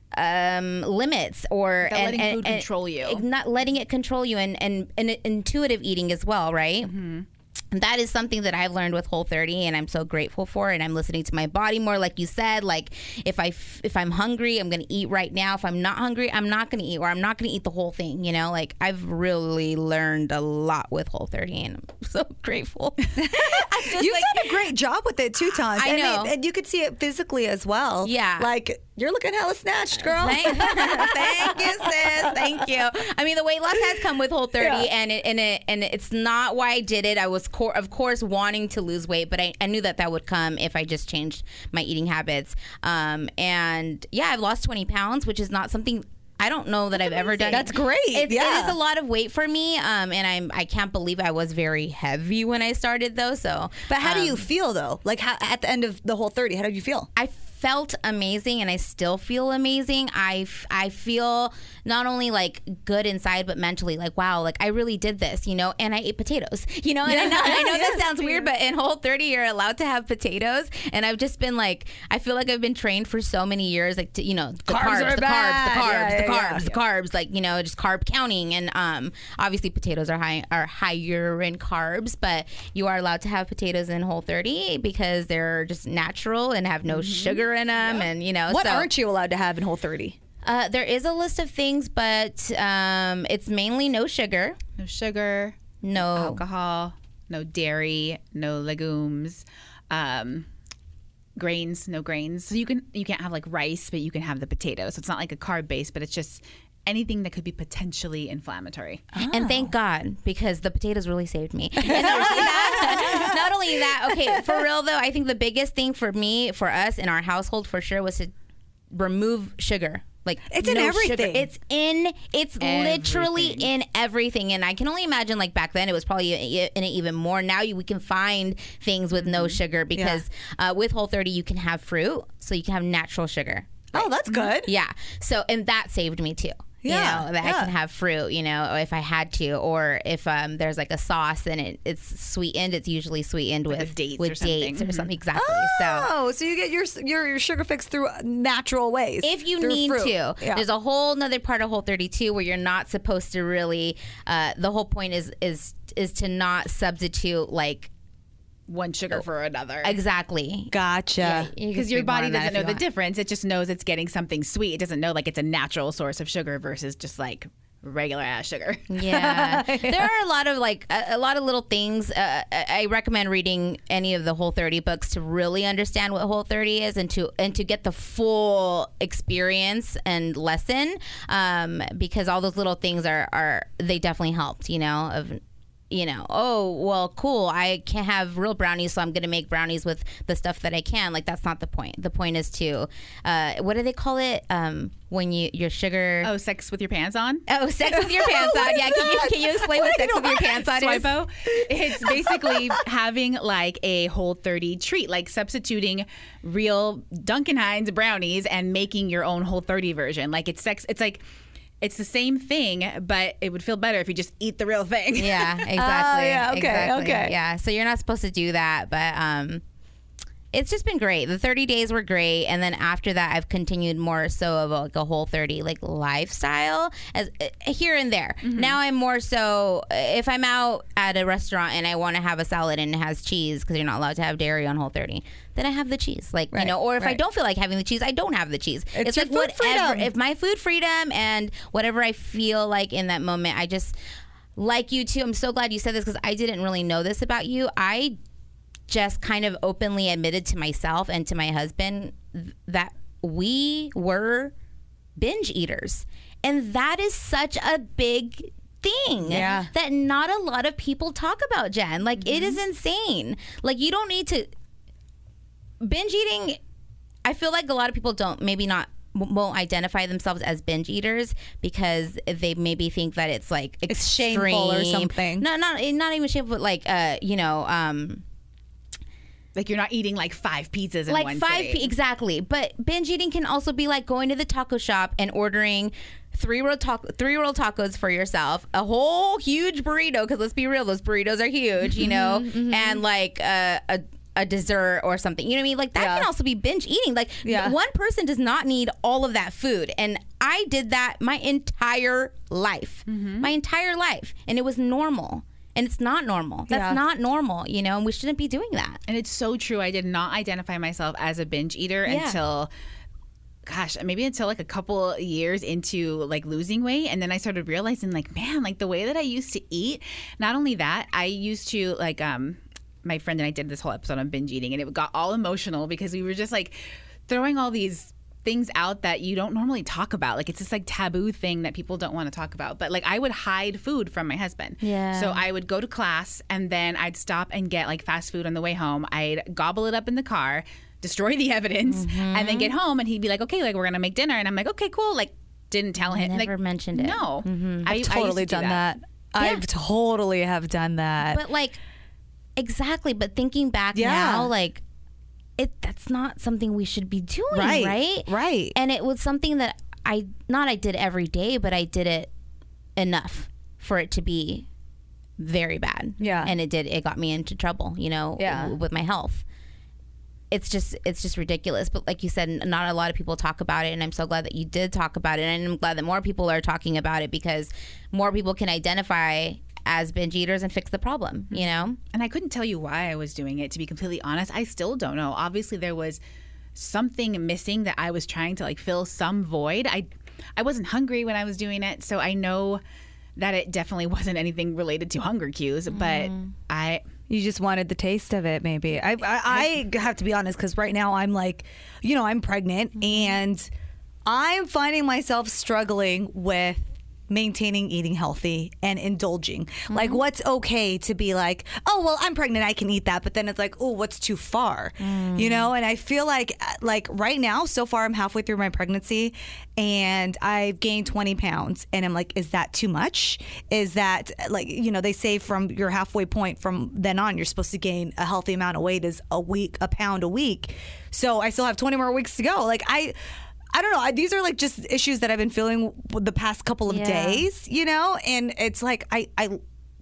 um, limits or Without and, letting and, food and control you. Not letting it control you and, and, and intuitive eating as well, right? Mm-hmm. That is something that I've learned with Whole thirty, and I'm so grateful for it. And I'm listening to my body more, like you said. Like, if I f- if I'm hungry, I'm going to eat right now. If I'm not hungry, I'm not going to eat, or I'm not going to eat the whole thing. You know, like, I've really learned a lot with Whole thirty, and I'm so grateful. I'm just You've like, done a great job with it too, Tons. I and know. it- and you could see it physically as well. Yeah. Like, you're looking hella snatched, girl. Thank, thank you, sis. Thank you. I mean, the weight loss has come with Whole thirty, Yeah. and it and it and it's not why I did it. I was, cor- of course, wanting to lose weight, but I, I knew that that would come if I just changed my eating habits. Um, and yeah, I've lost twenty pounds, which is not something. I don't know that I've ever done. That's great. It, Yeah. it is a lot of weight for me, um, and I'm I can't believe I was very heavy when I started though. So, But how do um, you feel though? Like, how, at the end of the Whole thirty, how did you feel? I felt amazing, and I still feel amazing. I, f- I feel not only like good inside, but mentally like, wow, like I really did this, you know, and I ate potatoes, you know, and I know, I know that sounds weird, but in Whole thirty, you're allowed to have potatoes. And I've just been like, I feel like I've been trained for so many years, like, to, you know, the Carbs carbs, are the carbs, bad. the carbs, Yeah, the yeah, carbs, yeah. the carbs, like, you know, just carb counting. And um, obviously potatoes are high, are higher in carbs, but you are allowed to have potatoes in Whole thirty because they're just natural and have no sugar in them. And, you know, What so, aren't you allowed to have in Whole thirty? Uh, there is a list of things, but um, it's mainly no sugar, No sugar, no alcohol, no dairy, no legumes, um, grains, no grains. So you can you can't have like rice, but you can have the potatoes. So it's not like a carb base, but it's just anything that could be potentially inflammatory. And thank God, because the potatoes really saved me. And not only that, not only that, okay, for real though, I think the biggest thing for me, for us in our household for sure, was to remove sugar. Like, It's in no everything. sugar. It's in. It's literally Everything. in everything. And I can only imagine, like back then, it was probably in it even more. Now you, we can find things with no sugar because uh, with Whole thirty, you can have fruit, so you can have natural sugar. Oh, that's good. Yeah. So, and that saved me too. Yeah, You know, that yeah. I can have fruit, you know, if I had to, or if um, there's like a sauce and it, it's sweetened, it's usually sweetened Like with, with dates with or something. dates or Mhm. something. Exactly. So Oh, so you get your, your your sugar fix through natural ways. if you through need fruit. to, Yeah. there's a whole nother part of Whole thirty-two where you're not supposed to really, uh, the whole point is, is, is to not substitute like, One sugar for another. exactly. Gotcha. Because your body doesn't know the difference. It just knows it's getting something sweet. It doesn't know like it's a natural source of sugar versus just like regular ass sugar. Yeah. There are a lot of like a, a lot of little things. Uh, I I recommend reading any of the Whole thirty books to really understand what Whole thirty is and to and to get the full experience and lesson. Um, because all those little things are are they definitely helped. You know of. You know, oh, well, cool. I can't have real brownies, so I'm going to make brownies with the stuff that I can. Like, that's not the point. The point is to, uh, what do they call it? Um, when you, your sugar. Oh, sex with your pants on? Oh, sex with your pants on. Yeah, can you, can you explain what sex with your pants on is? Swipo? It's basically having like a Whole thirty treat, like substituting real Duncan Hines brownies and making your own Whole thirty version. Like it's sex. It's like it's the same thing, but it would feel better if you just eat the real thing. Yeah, exactly. Oh, yeah, okay, exactly. okay. Yeah, so you're not supposed to do that, but um, it's just been great. The thirty days were great, and then after that, I've continued more so of like a Whole thirty like lifestyle as uh, here and there. Mm-hmm. Now I'm more so uh, if I'm out at a restaurant and I want to have a salad and it has cheese because you're not allowed to have dairy on Whole thirty, then I have the cheese. Like Right, you know, or if I right. don't feel like having the cheese, I don't have the cheese. It's your like food whatever. freedom. If my food freedom and whatever I feel like in that moment, I just like you too. I'm so glad you said this because I didn't really know this about you. I just kind of openly admitted to myself and to my husband th- that we were binge eaters. And that is such a big thing Yeah. that not a lot of people talk about, Jen. Like, it is insane. Like, you don't need to. Binge eating I feel like a lot of people don't maybe not won't identify themselves as binge eaters because they maybe think that it's like extreme. It's shameful or something. No, not not even shameful, but like uh, you know, um, like you're not eating like five pizzas in like one five sitting. p- exactly. But binge eating can also be like going to the taco shop and ordering three roll taco three roll tacos for yourself, a whole huge burrito, because let's be real, those burritos are huge, you know, mm-hmm. and like uh, a a dessert or something, you know what I mean? Like that Yeah. can also be binge eating. Like Yeah. one person does not need all of that food, and I did that my entire life, Mm-hmm. my entire life, and it was normal. And it's not normal. That's Yeah. not normal, you know, and we shouldn't be doing that. And it's so true. I did not identify myself as a binge eater Yeah. until, gosh, maybe until like a couple years into like losing weight. And then I started realizing like, man, like the way that I used to eat, not only that, I used to like, um, my friend and I did this whole episode on binge eating, and it got all emotional because we were just like throwing all these things out that you don't normally talk about. Like it's this like taboo thing that people don't want to talk about. But like I would hide food from my husband. Yeah. So I would go to class and then I'd stop and get like fast food on the way home. I'd gobble it up in the car, destroy the evidence, and then get home and he'd be like, okay, like we're gonna make dinner. And I'm like, okay, cool. Like didn't tell him. Never like, mentioned it. No. Mm-hmm. I, I used to Totally do done that. Yeah. I've totally have done that. But like, exactly. But thinking back Yeah. now, like, it that's not something we should be doing, Right, right? right. And it was something that I not I did every day, but I did it enough for it to be very bad. Yeah. And it did. It got me into trouble, you know, Yeah. w- with my health. It's just it's just ridiculous. But like you said, not a lot of people talk about it, and I'm so glad that you did talk about it, and I'm glad that more people are talking about it because more people can identify as binge eaters and fix the problem, you know? And I couldn't tell you why I was doing it, to be completely honest. I still don't know. Obviously there was something missing that I was trying to like fill some void. I I wasn't hungry when I was doing it, so I know that it definitely wasn't anything related to hunger cues, but I You just wanted the taste of it, maybe. I I, I have to be honest, because right now I'm like, you know, I'm pregnant and I'm finding myself struggling with maintaining eating healthy and indulging. Mm-hmm. Like, what's okay to be like, oh, well, I'm pregnant, I can eat that. But then it's like, oh, what's too far? Mm. You know? And I feel like, like right now, so far, I'm halfway through my pregnancy and I've gained twenty pounds. And I'm like, is that too much? Is that like, you know, they say from your halfway point from then on, you're supposed to gain a healthy amount of weight is a week, a pound a week. So I still have twenty more weeks to go. Like, I, I don't know. I, these are like just issues that I've been feeling the past couple of Yeah. days, you know? And it's like, I, I,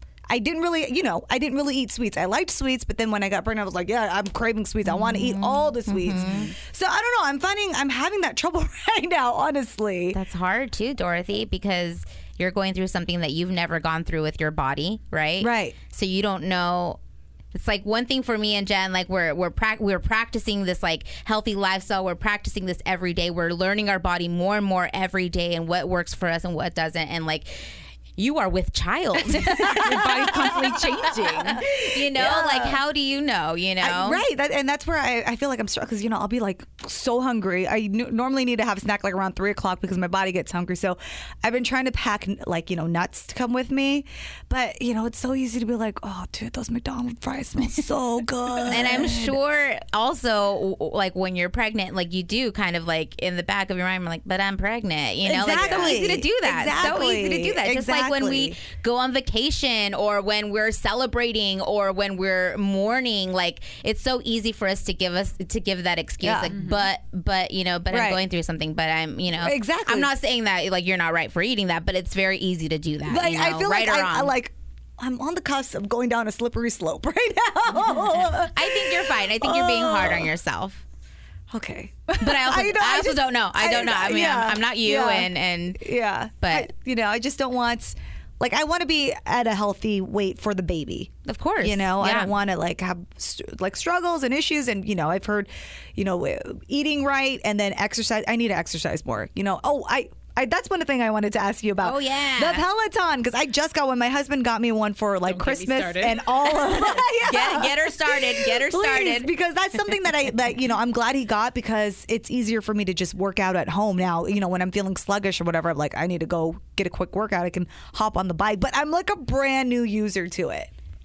I didn't really, you know, I didn't really eat sweets. I liked sweets, but then when I got pregnant, I was like, yeah, I'm craving sweets. I want to eat all the sweets. Mm-hmm. So I don't know. I'm finding, I'm having that trouble right now, honestly. That's hard too, Dorothy, because you're going through something that you've never gone through with your body, right? Right. So you don't know. It's like one thing for me and Jen, like we're we're pra- we're practicing this like healthy lifestyle. We're practicing this every day. We're learning our body more and more every day, and what works for us and what doesn't. And like, you are with child. your body's constantly changing. You know, Yeah. like how do you know? You know, I, right. That, and that's where I, I feel like I'm struck because, you know, I'll be like so hungry. I n- normally need to have a snack like around three o'clock because my body gets hungry. So I've been trying to pack like, you know, nuts to come with me. But, you know, it's so easy to be like, oh, dude, those McDonald's fries smell so good. And I'm sure also, like when you're pregnant, like you do kind of like in the back of your mind, like, but I'm pregnant. You know, like so Exactly. easy to do that. So easy to do that. Exactly. Just like when we go on vacation or when we're celebrating or when we're mourning, like it's so easy for us to give us to give that excuse. Yeah. Like, but but you know, but Right. I'm going through something. But I'm you know, Exactly. I'm not saying that like you're not right for eating that, but it's very easy to do that. Like, you know, I feel right like or I, I wrong. like I'm on the cusp of going down a slippery slope right now. I think you're fine. I think you're being hard on yourself. Okay. But I also, I know, I I also just- don't know. I don't know. I mean, yeah, I'm, I'm not you, yeah. and and Yeah. But- I, you know, I just don't want, like, I want to be at a healthy weight for the baby. of course, You know, I yeah. don't want to like have st- like struggles and issues. And, you know, I've heard, you know, eating right and then exercise. I need to exercise more. You know, oh, I. I, that's one thing I wanted to ask you about. Oh, yeah. The Peloton, because I just got one. My husband got me one for like Don't get me Christmas started. and all of yeah. Get, get her started. Get her Please, started. because that's something that I that you know I'm glad he got because it's easier for me to just work out at home now. You know, when I'm feeling sluggish or whatever, I'm like I need to go get a quick workout. I can hop on the bike, but I'm like a brand new user to it.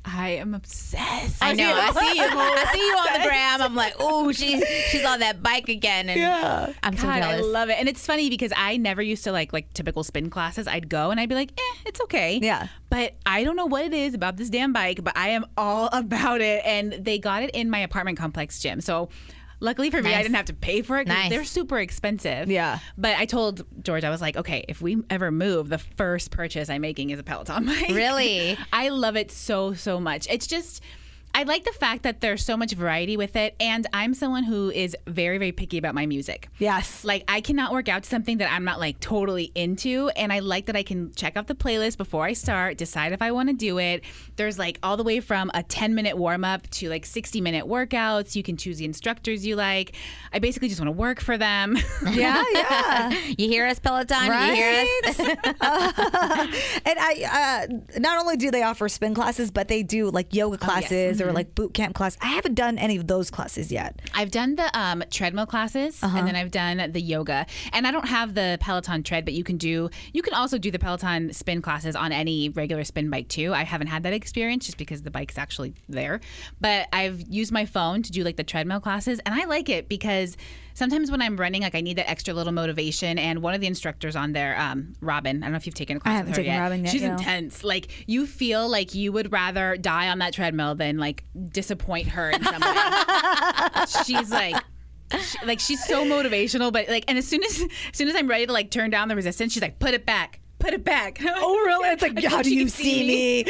I am obsessed. I know. I see you. I see you on the gram. I'm like, oh, she she's on that bike again, and Yeah. I'm so God, jealous. I love it. And it's funny because I never used to like like typical spin classes. I'd go and I'd be like, eh, it's okay. Yeah. But I don't know what it is about this damn bike, but I am all about it. And they got it in my apartment complex gym. So luckily for me, I Nice. didn't have to pay for it. 'Cause Nice. They're super expensive. Yeah. But I told George, I was like, okay, if we ever move, the first purchase I'm making is a Peloton bike. Really? I love it so, so much. It's just, I like the fact that there's so much variety with it. And I'm someone who is very, very picky about my music. Yes. Like, I cannot work out to something that I'm not like totally into. And I like that I can check out the playlist before I start, decide if I want to do it. There's like all the way from a ten minute warm up to like sixty minute workouts. You can choose the instructors you like. I basically just want to work for them. Yeah, yeah. You hear us, Peloton? Right? You hear us? Uh, and I, uh, not only do they offer spin classes, but they do like yoga classes or like boot camp class. I haven't done any of those classes yet. I've done the um, treadmill classes, and then I've done the yoga. And I don't have the Peloton tread, but you can do. You can also do the Peloton spin classes on any regular spin bike too. I haven't had that experience just because the bike's actually there. But I've used my phone to do like the treadmill classes, and I like it because sometimes when I'm running, like I need that extra little motivation. And one of the instructors on there, um, Robin, I don't know if you've taken a class I haven't with her taken yet. Robin yet, She's no. intense. Like you feel like you would rather die on that treadmill than like disappoint her in some way. She's like. She, like she's so motivational, but like, and as soon as, as soon as I'm ready to like turn down the resistance, she's like, "Put it back, put it back." Oh, really? It's like, how do she you can see me?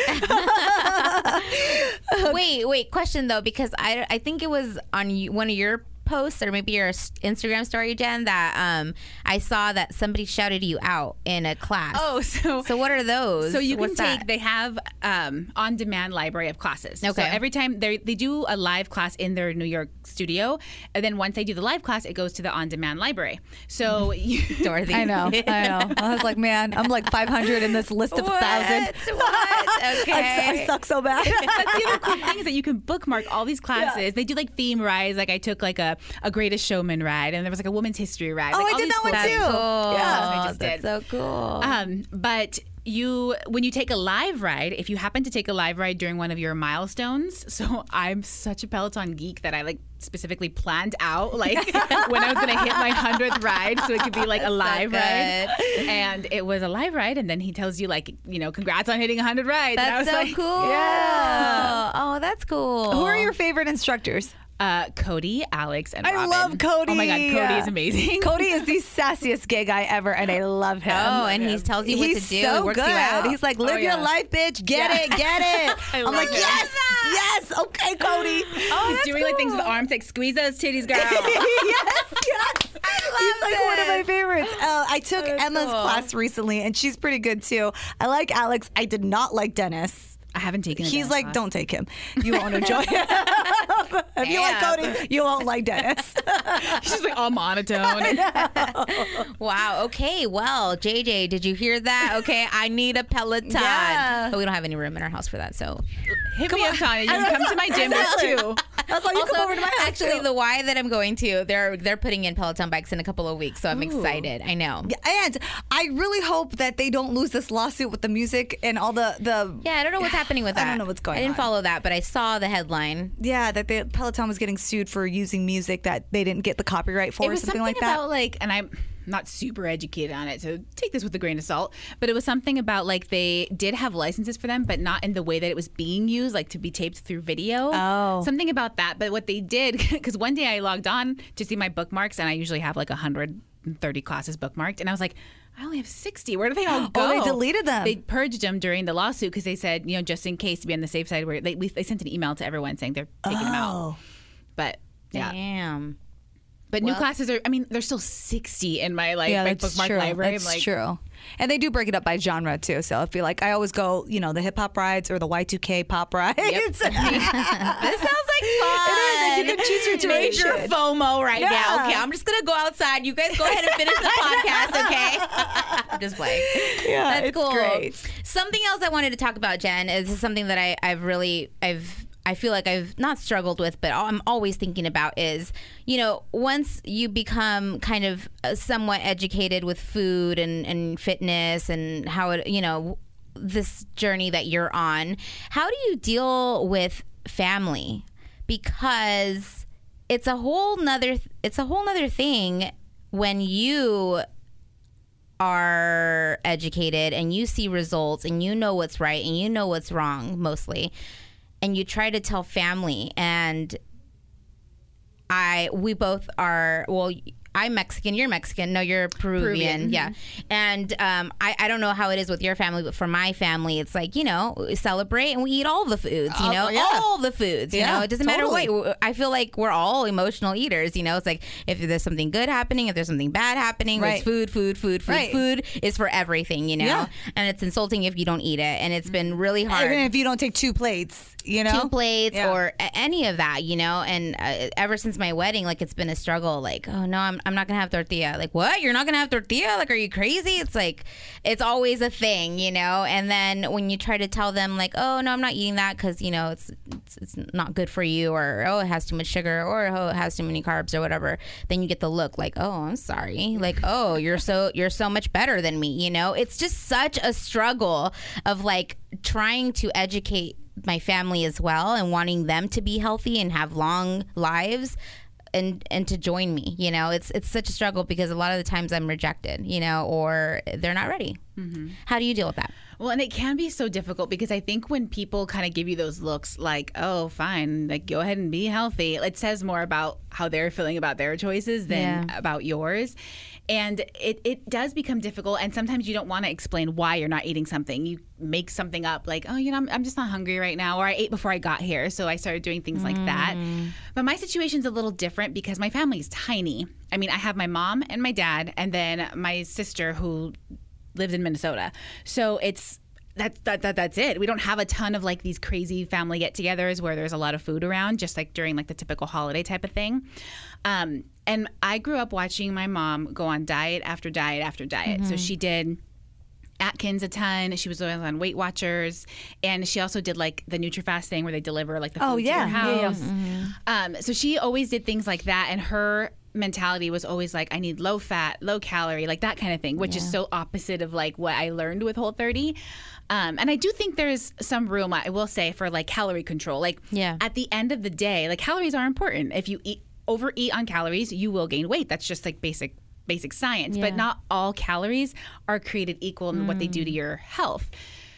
wait, wait. Question though, because I, I think it was on you, one of your posts or maybe your s- Instagram story, Jen, that um I saw that somebody shouted you out in a class. Oh, so so what are those? So you can What's take. that? They have um, on-demand library of classes. Okay. So every time they they do a live class in their New York studio, and then once they do the live class, it goes to the on-demand library. So you, Dorothy. I know, I know. I was like, man, I'm like five hundred in this list of What? a thousand. What? Okay. I, I suck so bad. But the other cool thing is that you can bookmark all these classes. They do like theme rides. Like I took like a, a Greatest Showman ride, and there was like a Women's History ride. Oh, like, I all did these that cool one things. too. Cool. Yeah. I just That's did. so cool. Um, but you, when you take a live ride, if you happen to take a live ride during one of your milestones, so I'm such a Peloton geek that I like specifically planned out like when I was gonna hit my hundredth ride, so it could be like a live ride. And it was a live ride, and then he tells you like, you know, congrats on hitting a hundred rides. And I That's was so like, cool. Yeah. Oh, that's cool. Who are your favorite instructors? Uh, Cody, Alex, and I Robin. love Cody. Oh my God, Cody is amazing. Cody is the sassiest gay guy ever, and I love him. Oh, and he tells you what He's to do. so He works good. you out. He's like, live Oh, yeah. your life, bitch. Get Yeah. it, get it. I I'm love like, it. yes, yes. Okay, Cody. Oh, He's that's doing like things with cool. the arms, like squeeze those titties, girl. yes, yes. He's like one of my favorites. Uh, I took That's Emma's cool. class recently, and she's pretty good too. I like Alex. I did not like Dennis. I haven't taken. a He's dance like, class. don't take him. You won't enjoy it. If you like Damn. Cody, you won't like Dennis. She's like all monotone. Wow. Okay. Well, J J, did you hear that? Okay, I need a Peloton. Yeah. But we don't have any room in our house for that. So Hit me up, Tanya. You can come to my gym Exactly. too. That's why you also, come over to my house actually, too. the Y that I'm going to, they're they're putting in Peloton bikes in a couple of weeks. So I'm excited. I know. And I really hope that they don't lose this lawsuit with the music and all the the Yeah, I don't know what's happening with I that. don't know what's going I didn't on. follow that, but I saw the headline. yeah that the Peloton was getting sued for using music that they didn't get the copyright for It or was something, something like that. about like, and I'm not super educated on it, so take this with a grain of salt. But it was something about like they did have licenses for them, but not in the way that it was being used, like to be taped through video. Oh. Something about that. But what they did, because one day I logged on to see my bookmarks, and I usually have like one hundred thirty classes bookmarked, and I was like, I only have sixty. Where do they all go? Oh, they deleted them. They purged them during the lawsuit because they said, you know, just in case, to be on the safe side, where they, they sent an email to everyone saying they're taking them out. Oh. But yeah. Damn. But new Well- classes are, I mean, there's still sixty in my like yeah, my that's bookmark true. library. That's I'm like, true. And they do break it up by genre too. So I feel like I always go, you know, the hip hop rides or the Y two K pop rides. This sounds like fun. It is, and you can choose your duration. Major FOMO right Yeah. now. Okay, I'm just gonna go outside. You guys go ahead and finish the podcast, okay? I'm just playing. Yeah, That's it's cool. great. Something else I wanted to talk about, Jen, is something that I, I've really I've I feel like I've not struggled with, but I'm always thinking about is, you know, once you become kind of uh, somewhat educated with food and, and fitness and how it, you know, this journey that you're on, how do you deal with family? Because it's a whole nother it's a whole nother thing when you are educated and you see results and you know what's right and you know what's wrong mostly, and you try to tell family. And I we both are, well, I'm Mexican, you're Mexican. No, you're Peruvian. Peruvian. Yeah. And um, I, I don't know how it is with your family, but for my family, it's like, you know, we celebrate and we eat all the foods, you Uh, know, yeah. all the foods, you Yeah, know, it doesn't totally. matter what. I feel like we're all emotional eaters, you know, it's like if there's something good happening, if there's something bad happening, Right. there's food, food, food, food, Right. food is for everything, you know, Yeah. and it's insulting if you don't eat it. And it's been really hard. Even if you don't take two plates, you know? Two plates Yeah. or a- any of that, you know. And uh, ever since my wedding, like it's been a struggle. Like, oh no, I'm, I'm not gonna have tortilla. Like, what? You're not gonna have tortilla? Like, are you crazy? It's like, it's always a thing, you know. And then when you try to tell them, like, oh no, I'm not eating that because you know it's, it's it's not good for you, or oh it has too much sugar, or oh it has too many carbs, or whatever. Then you get the look like, oh I'm sorry, like oh you're so you're so much better than me, you know. It's just such a struggle of like trying to educate my family as well and wanting them to be healthy and have long lives and and to join me, you know. It's it's such a struggle because a lot of the times I'm rejected, you know, or they're not ready. Mm-hmm. How do you deal with that? Well, and it can be so difficult because I think when people kind of give you those looks like, oh, fine, like go ahead and be healthy, it says more about how they're feeling about their choices than Yeah. about yours. And it, it does become difficult. And sometimes you don't want to explain why you're not eating something. You make something up like, oh, you know, I'm, I'm just not hungry right now. Or I ate before I got here. So I started doing things like that. But my situation's a little different because my family's tiny. I mean, I have my mom and my dad and then my sister who lives in Minnesota. So it's that's that, that that's it. We don't have a ton of like these crazy family get-togethers where there's a lot of food around, just like during like the typical holiday type of thing. Um, and I grew up watching my mom go on diet after diet after diet. Mm-hmm. So she did Atkins a ton. She was always on Weight Watchers, and she also did like the NutriFast thing where they deliver like the food Oh, to yeah. your Yeah, yeah. house. Um, so she always did things like that, and her mentality was always like, I need low fat, low calorie, like that kind of thing, which is so opposite of like what I learned with Whole thirty. Um, and I do think there's some room, I will say, for like calorie control. Like Yeah. at the end of the day, like calories are important. If you eat overeat on calories, you will gain weight. That's just like basic basic science. But not all calories are created equal in what they do to your health.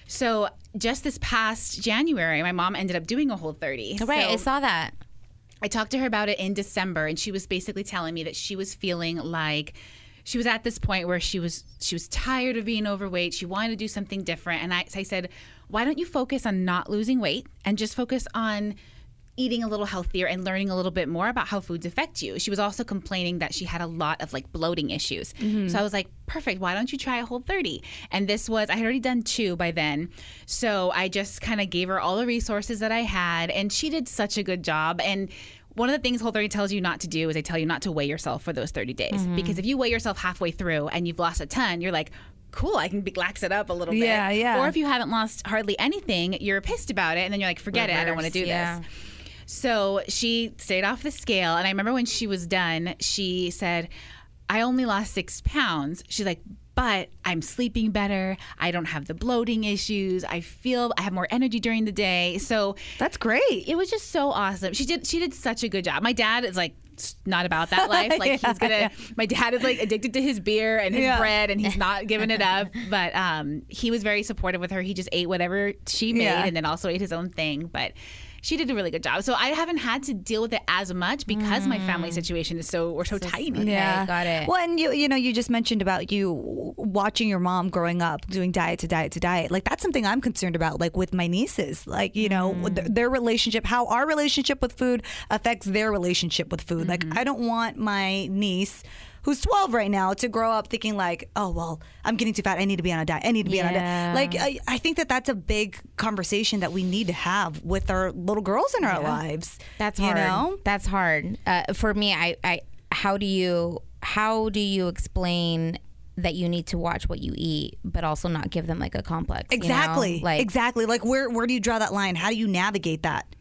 So just this past January, my mom ended up doing a Whole thirty. Right, So I saw that. I talked to her about it in December, and she was basically telling me that she was feeling like she was at this point where she was she was tired of being overweight. She wanted to do something different. And I, I said, why don't you focus on not losing weight and just focus on eating a little healthier and learning a little bit more about how foods affect you. She was also complaining that she had a lot of like bloating issues. Mm-hmm. So I was like, perfect, why don't you try a Whole thirty? And this was, I had already done two by then. So I just kind of gave her all the resources that I had, and she did such a good job. And one of the things Whole thirty tells you not to do is they tell you not to weigh yourself for those thirty days. Mm-hmm. Because if you weigh yourself halfway through and you've lost a ton, you're like, cool, I can be, lax it up a little bit. Yeah, yeah. Or if you haven't lost hardly anything, you're pissed about it, and then you're like, forget it, I don't want to do Reverse, yeah. this. So she stayed off the scale. And I remember when she was done, she said, I only lost six pounds. She's like, but I'm sleeping better. I don't have the bloating issues. I feel I have more energy during the day. So That's great. it was just so awesome. She did she did such a good job. My dad is like not about that life. Like Yeah, he's gonna yeah. my dad is like addicted to his beer and his Yeah. bread, and he's not giving it up. But um he was very supportive with her. He just ate whatever she made Yeah. and then also ate his own thing. But she did a really good job. So I haven't had to deal with it as much because my family situation is so we're so tiny. Yeah, got it. Well, and you you know you just mentioned about you watching your mom growing up doing diet to diet to diet. Like that's something I'm concerned about. Like with my nieces, like you know th- their relationship, how our relationship with food affects their relationship with food. Like I don't want my niece, who's twelve right now, to grow up thinking like, oh well, I'm getting too fat. I need to be on a diet. I need to be on a Yeah. diet. Like I, I think that that's a big conversation that we need to have with our little girls in our lives. That's you hard. know? That's hard. Uh, for me, I, I how do you how do you explain that you need to watch what you eat, but also not give them like a complex? you know? Exactly. Like exactly. Like where where do you draw that line? How do you navigate that?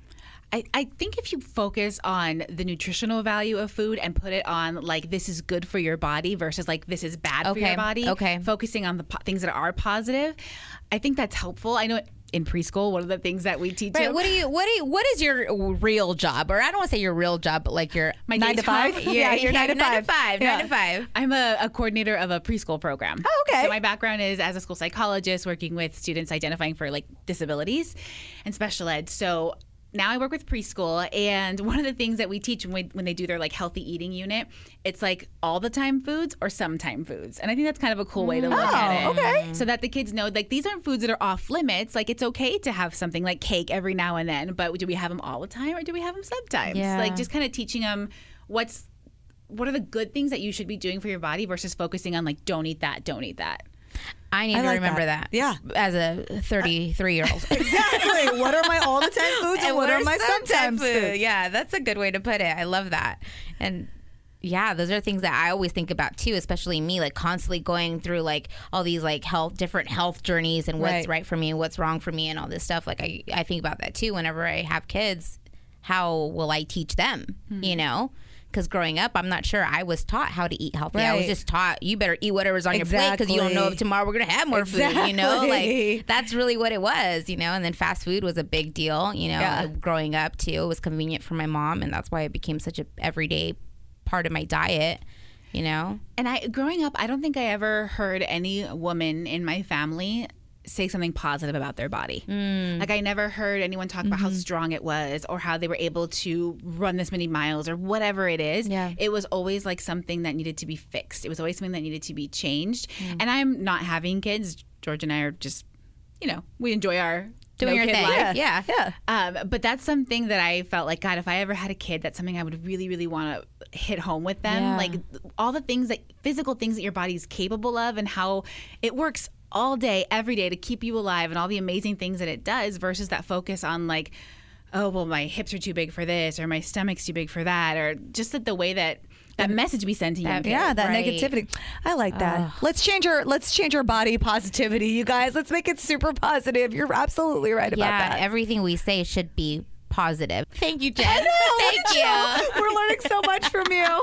I, I think if you focus on the nutritional value of food and put it on like this is good for your body versus like this is bad Okay, for your body, okay. focusing on the po- things that are positive, I think that's helpful. I know in preschool, one of the things that we teach Right. you. What do you? What do you? What is your real job? Or I don't want to say your real job, but like your My Nine day to five? job? Yeah, you're nine to nine to five. five. Yeah. Nine to five. I'm a, a coordinator of a preschool program. Oh, okay. So my background is as a school psychologist, working with students identifying for like disabilities and special ed. So now I work with preschool, and one of the things that we teach when, we, when they do their like healthy eating unit, it's like all the time foods or sometime foods, and I think that's kind of a cool way to look at it. Oh, okay. So that the kids know like these aren't foods that are off limits. Like it's okay to have something like cake every now and then, but do we have them all the time or do we have them sometimes? Yeah. Like just kind of teaching them what's what are the good things that you should be doing for your body versus focusing on like don't eat that, don't eat that. I need I to like remember that. that. Yeah. As a thirty-three year old. Exactly. What are my all the time foods and, what are my sometimes foods? Yeah, that's a good way to put it. I love that. And yeah, those are things that I always think about too, especially me, like constantly going through like all these like health, different health journeys and what's Right. right for me and what's wrong for me and all this stuff. Like I, I think about that too whenever I have kids. How will I teach them, Mm-hmm. you know? Because growing up, I'm not sure I was taught how to eat healthy. I was Right. just taught you better eat whatever's on your plate because you don't know if Exactly. tomorrow we're gonna have more food. You know, Exactly. like that's really what it was. You know, and then fast food was a big deal. You know, Yeah. growing up too, it was convenient for my mom, and that's why it became such a everyday part of my diet. You know, And I, growing up, I don't think I ever heard any woman in my family say something positive about their body. Mm. Like I never heard anyone talk about Mm-hmm. how strong it was or how they were able to run this many miles or whatever it is. Yeah. It was always like something that needed to be fixed. It was always something that needed to be changed. Mm. And I'm not having kids. George and I are just, you know, we enjoy our doing no your kid thing. life. Yeah, Yeah. Um, but that's something that I felt like, God, if I ever had a kid, that's something I would really, really want to hit home with them. Yeah. Like all the things that physical things that your body's capable of and how it works all day, every day to keep you alive and all the amazing things that it does versus that focus on like, oh, well, my hips are too big for this or my stomach's too big for that or just that the way that that message we send to young kids. Yeah, that Right. negativity. I like that. Let's change our let's change our body positivity, you guys. Let's make it super positive. You're absolutely right about yeah. that. Everything we say should be positive. Thank you, Jen. I know, Thank look you. at you. We're learning so much from you.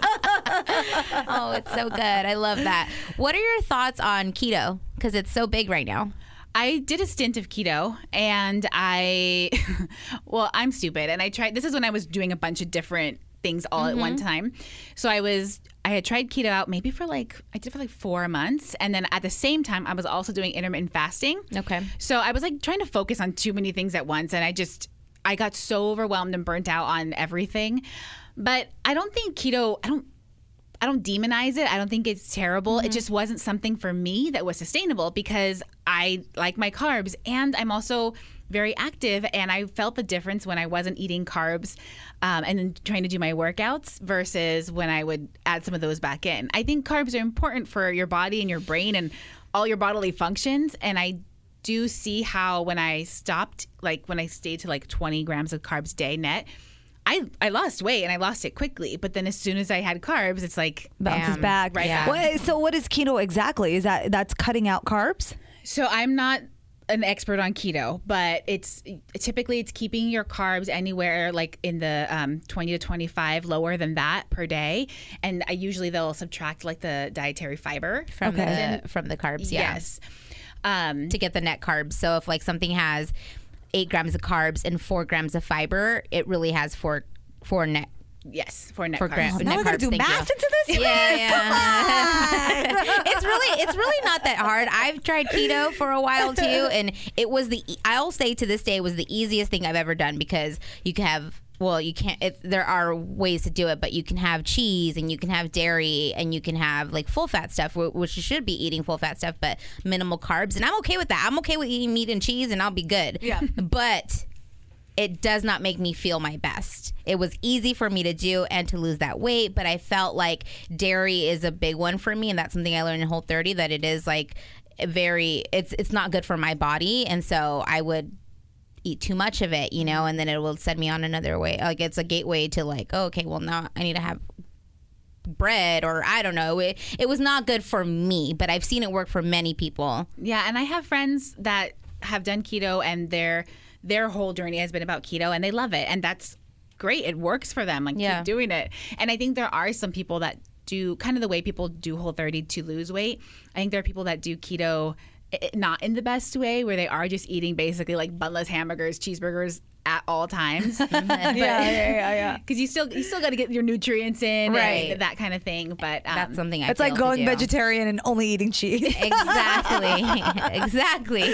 Oh, it's so good. I love that. What are your thoughts on keto? Because it's so big right now. I did a stint of keto and I, well, I'm stupid. And I tried, this is when I was doing a bunch of different things all at one time. So I was, I had tried keto out maybe for like, I did it for like four months. And then at the same time, I was also doing intermittent fasting. Okay. So I was like trying to focus on too many things at once. And I just, I got so overwhelmed and burnt out on everything. But I don't think keto, I don't, I don't demonize it. I don't think it's terrible. It just wasn't something for me that was sustainable because I like my carbs and I'm also very active and I felt the difference when I wasn't eating carbs um, and then trying to do my workouts versus when I would add some of those back in. I think carbs are important for your body and your brain and all your bodily functions. And I do see how when I stopped, like when I stayed to like twenty grams of carbs a day net, I, I lost weight and I lost it quickly. But then as soon as I had carbs, it's like Bounces Bam. back. Right Yeah. back. What, so what is keto exactly? Is that that's cutting out carbs? So I'm not an expert on keto, but it's typically it's keeping your carbs anywhere like in the um, twenty to twenty-five lower than that per day. And I usually they'll subtract like the dietary fiber From Okay. the from the carbs. Yeah. Yes. Um, To get the net carbs. So if like something has eight grams of carbs and four grams of fiber, it really has four four net yes, for net four carbs. grams. Now we got to do Thank you. math into this. you Yeah, guys? yeah. it's really, it's really not that hard. I've tried keto for a while too, and it was the. I'll say to this day, it was the easiest thing I've ever done because you can have. Well, you can't. It, there are ways to do it, but you can have cheese and you can have dairy and you can have like full fat stuff, wh- which you should be eating full fat stuff, but minimal carbs. And I'm okay with that. I'm okay with eating meat and cheese, and I'll be good. Yeah. But it does not make me feel my best. It was easy for me to do and to lose that weight, but I felt like dairy is a big one for me, and that's something I learned in Whole thirty, that it is like very, it's it's not good for my body, and so I would eat too much of it, you know, and then it will send me on another way. Like it's a gateway to like, oh, okay, well now I need to have bread or I don't know. It, it was not good for me, but I've seen it work for many people. Yeah, and I have friends that have done keto, and their their whole journey has been about keto, and they love it, and that's great. It works for them. Like Yeah. keep doing it. And I think there are some people that do kind of the way people do Whole thirty to lose weight. I think there are people that do keto i- not in the best way, where they are just eating basically like bunless hamburgers, cheeseburgers at all times. yeah, yeah, yeah, yeah. Because you still you still got to get your nutrients in, Right. and that kind of thing. But um, That's something I It's like fail to going do. vegetarian and only eating cheese. Exactly. Exactly.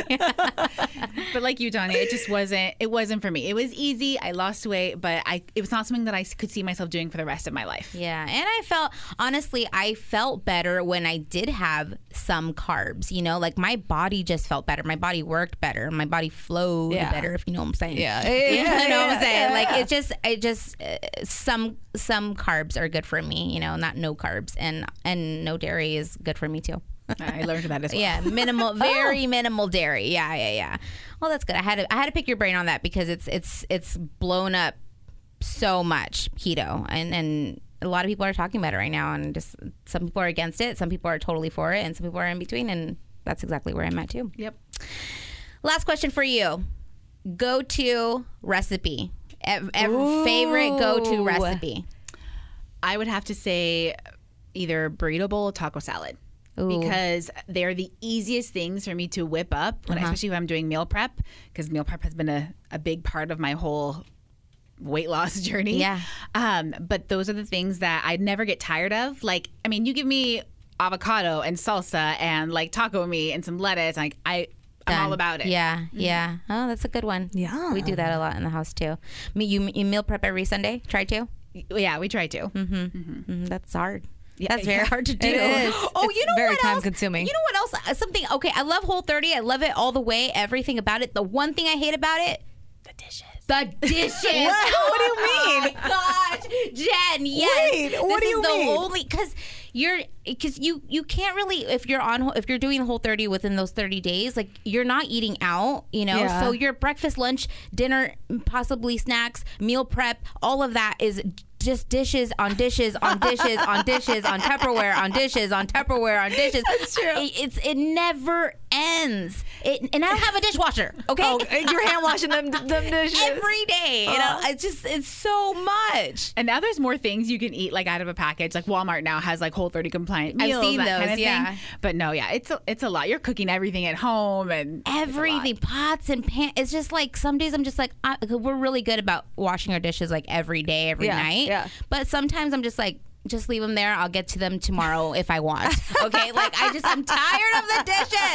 But like you, Tanya, it just wasn't. It wasn't for me. It was easy. I lost weight, but I it was not something that I could see myself doing for the rest of my life. Yeah, and I felt honestly, I felt better when I did have some carbs. You know, like my body just felt better. My body worked better. My body flowed Yeah. better. If you know what I'm saying. Yeah. you Yeah, know what yeah, I'm saying. yeah, Like yeah. it just, it just uh, some some carbs are good for me. You know, not no carbs, and and no dairy is good for me too. I learned that as well. Yeah, minimal, very minimal dairy. Yeah, yeah, yeah. Well, that's good. I had to, I had to pick your brain on that because it's it's it's blown up so much, keto, and and a lot of people are talking about it right now, and just some people are against it, some people are totally for it, and some people are in between, and that's exactly where I'm at too. Yep. Last question for you: go-to recipe, Ev- ev- favorite go-to recipe. I would have to say either burrito bowl or taco salad. Ooh. Because they're the easiest things for me to whip up, when, Uh-huh. especially when I'm doing meal prep, because meal prep has been a, a big part of my whole weight loss journey. Yeah. Um, but those are the things that I'd never get tired of. Like, I mean, you give me avocado and salsa and like taco meat and some lettuce, like I, I'm Done. all about it. Yeah, yeah. Oh, that's a good one. Yeah. we do that a lot in the house too. Me, you, you meal prep every Sunday? Try to. Yeah, we try to. Mm, that's hard. Yeah, That's very yeah. hard to do. It is. Oh, It's you know very what else? time-consuming. You know what else? Uh, Something. Okay, I love Whole thirty. I love it all the way. Everything about it. The one thing I hate about it. The dishes. The dishes. What? What do you mean? Oh my gosh, Jen. Yes. Wait, what this do you is the mean? only because you're because you you can't really if you're on if you're doing Whole thirty within those thirty days, like you're not eating out, you know. Yeah. So your breakfast, lunch, dinner, possibly snacks, meal prep, all of that is just dishes on dishes on dishes on dishes on Tupperware on dishes on Tupperware on dishes. That's true. It, it's it never ends. It, and I don't have a dishwasher. Okay. Oh, you're hand washing them, them dishes. Every day, you know, it's just it's so much. And now there's more things you can eat like out of a package. Like Walmart now has like Whole thirty compliant I've meals, seen that those, kind of yeah. thing. But no, yeah, it's a, it's a lot. You're cooking everything at home and it's a lot. Everything, pots and pans. It's just like some days I'm just like I, we're really good about washing our dishes like every day, every Yeah, night. yeah. But sometimes I'm just like. Just leave them there. I'll get to them tomorrow if I want. Okay, like I just I'm tired of the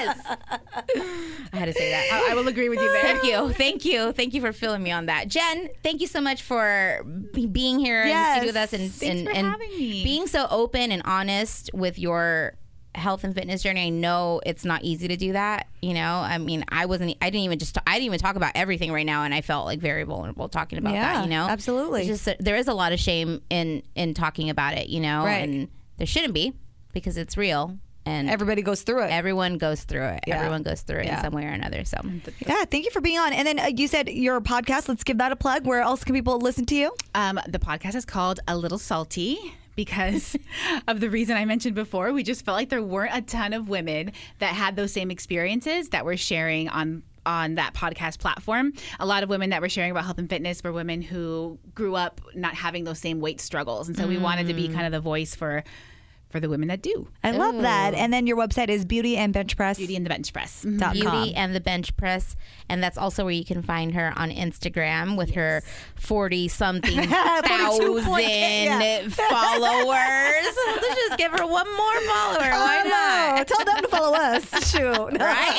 dishes. I had to say that. I, I will agree with you there. Thank you, thank you, thank you for filling me on that, Jen. Thank you so much for be- being here in the Yes. studio with us and Thanks and, for and having me. being so open and honest with your health and fitness journey. I know it's not easy to do that. You know, I mean, I wasn't. I didn't even just. I didn't even talk about everything right now, and I felt like very vulnerable talking about Yeah, that. You know, absolutely. It's just there is a lot of shame in in talking about it. You know, Right. and there shouldn't be because it's real. And Everybody goes through it. everyone goes through it. Yeah. Everyone goes through it Yeah. in some way or another. So. Yeah, thank you for being on. And then uh, you said your podcast. Let's give that a plug. Where else can people listen to you? Um, the podcast is called A Little Salty because of the reason I mentioned before. We just felt like there weren't a ton of women that had those same experiences that we're sharing on on that podcast platform. A lot of women that were sharing about health and fitness were women who grew up not having those same weight struggles. And so we wanted to be kind of the voice for for the women that do. I love that. And then your website is Beauty and Bench Press. Beauty and the Bench Press. dot com. Beauty and the Bench Press, and that's also where you can find her on Instagram with her forty something forty-two point eight, thousand yeah. followers. Let's just give her one more follower. Why I not? know. Tell them to follow us. Shoot.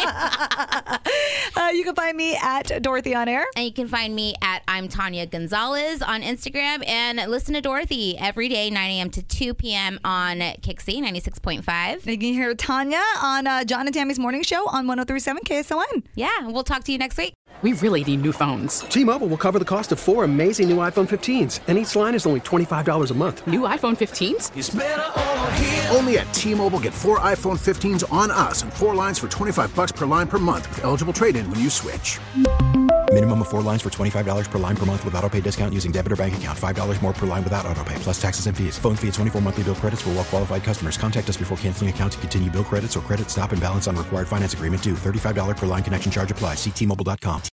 Right? Uh, you can find me at Dorothy on Air. And you can find me at I'm Tanya Gonzalez on Instagram, and listen to Dorothy every day, nine a.m. to two p.m. on Kixie ninety-six point five. You can hear Tanya on uh, John and Tammy's Morning Show on one oh three point seven K S O N. Yeah, we'll talk to you next week. We really need new phones. T-Mobile will cover the cost of four amazing new iPhone fifteens, and each line is only twenty-five dollars a month. New iPhone fifteens? Only at T-Mobile, get four iPhone fifteens on us and four lines for twenty-five bucks per line per month with eligible trade-in when you switch. Minimum of four lines for twenty-five dollars per line per month with auto pay discount using debit or bank account. five dollars more per line without auto pay, plus taxes and fees. Phone fee at twenty-four monthly bill credits for well qualified customers. Contact us before canceling account to continue bill credits or credit stop and balance on required finance agreement due. thirty-five dollars per line connection charge applies. See T Mobile dot com.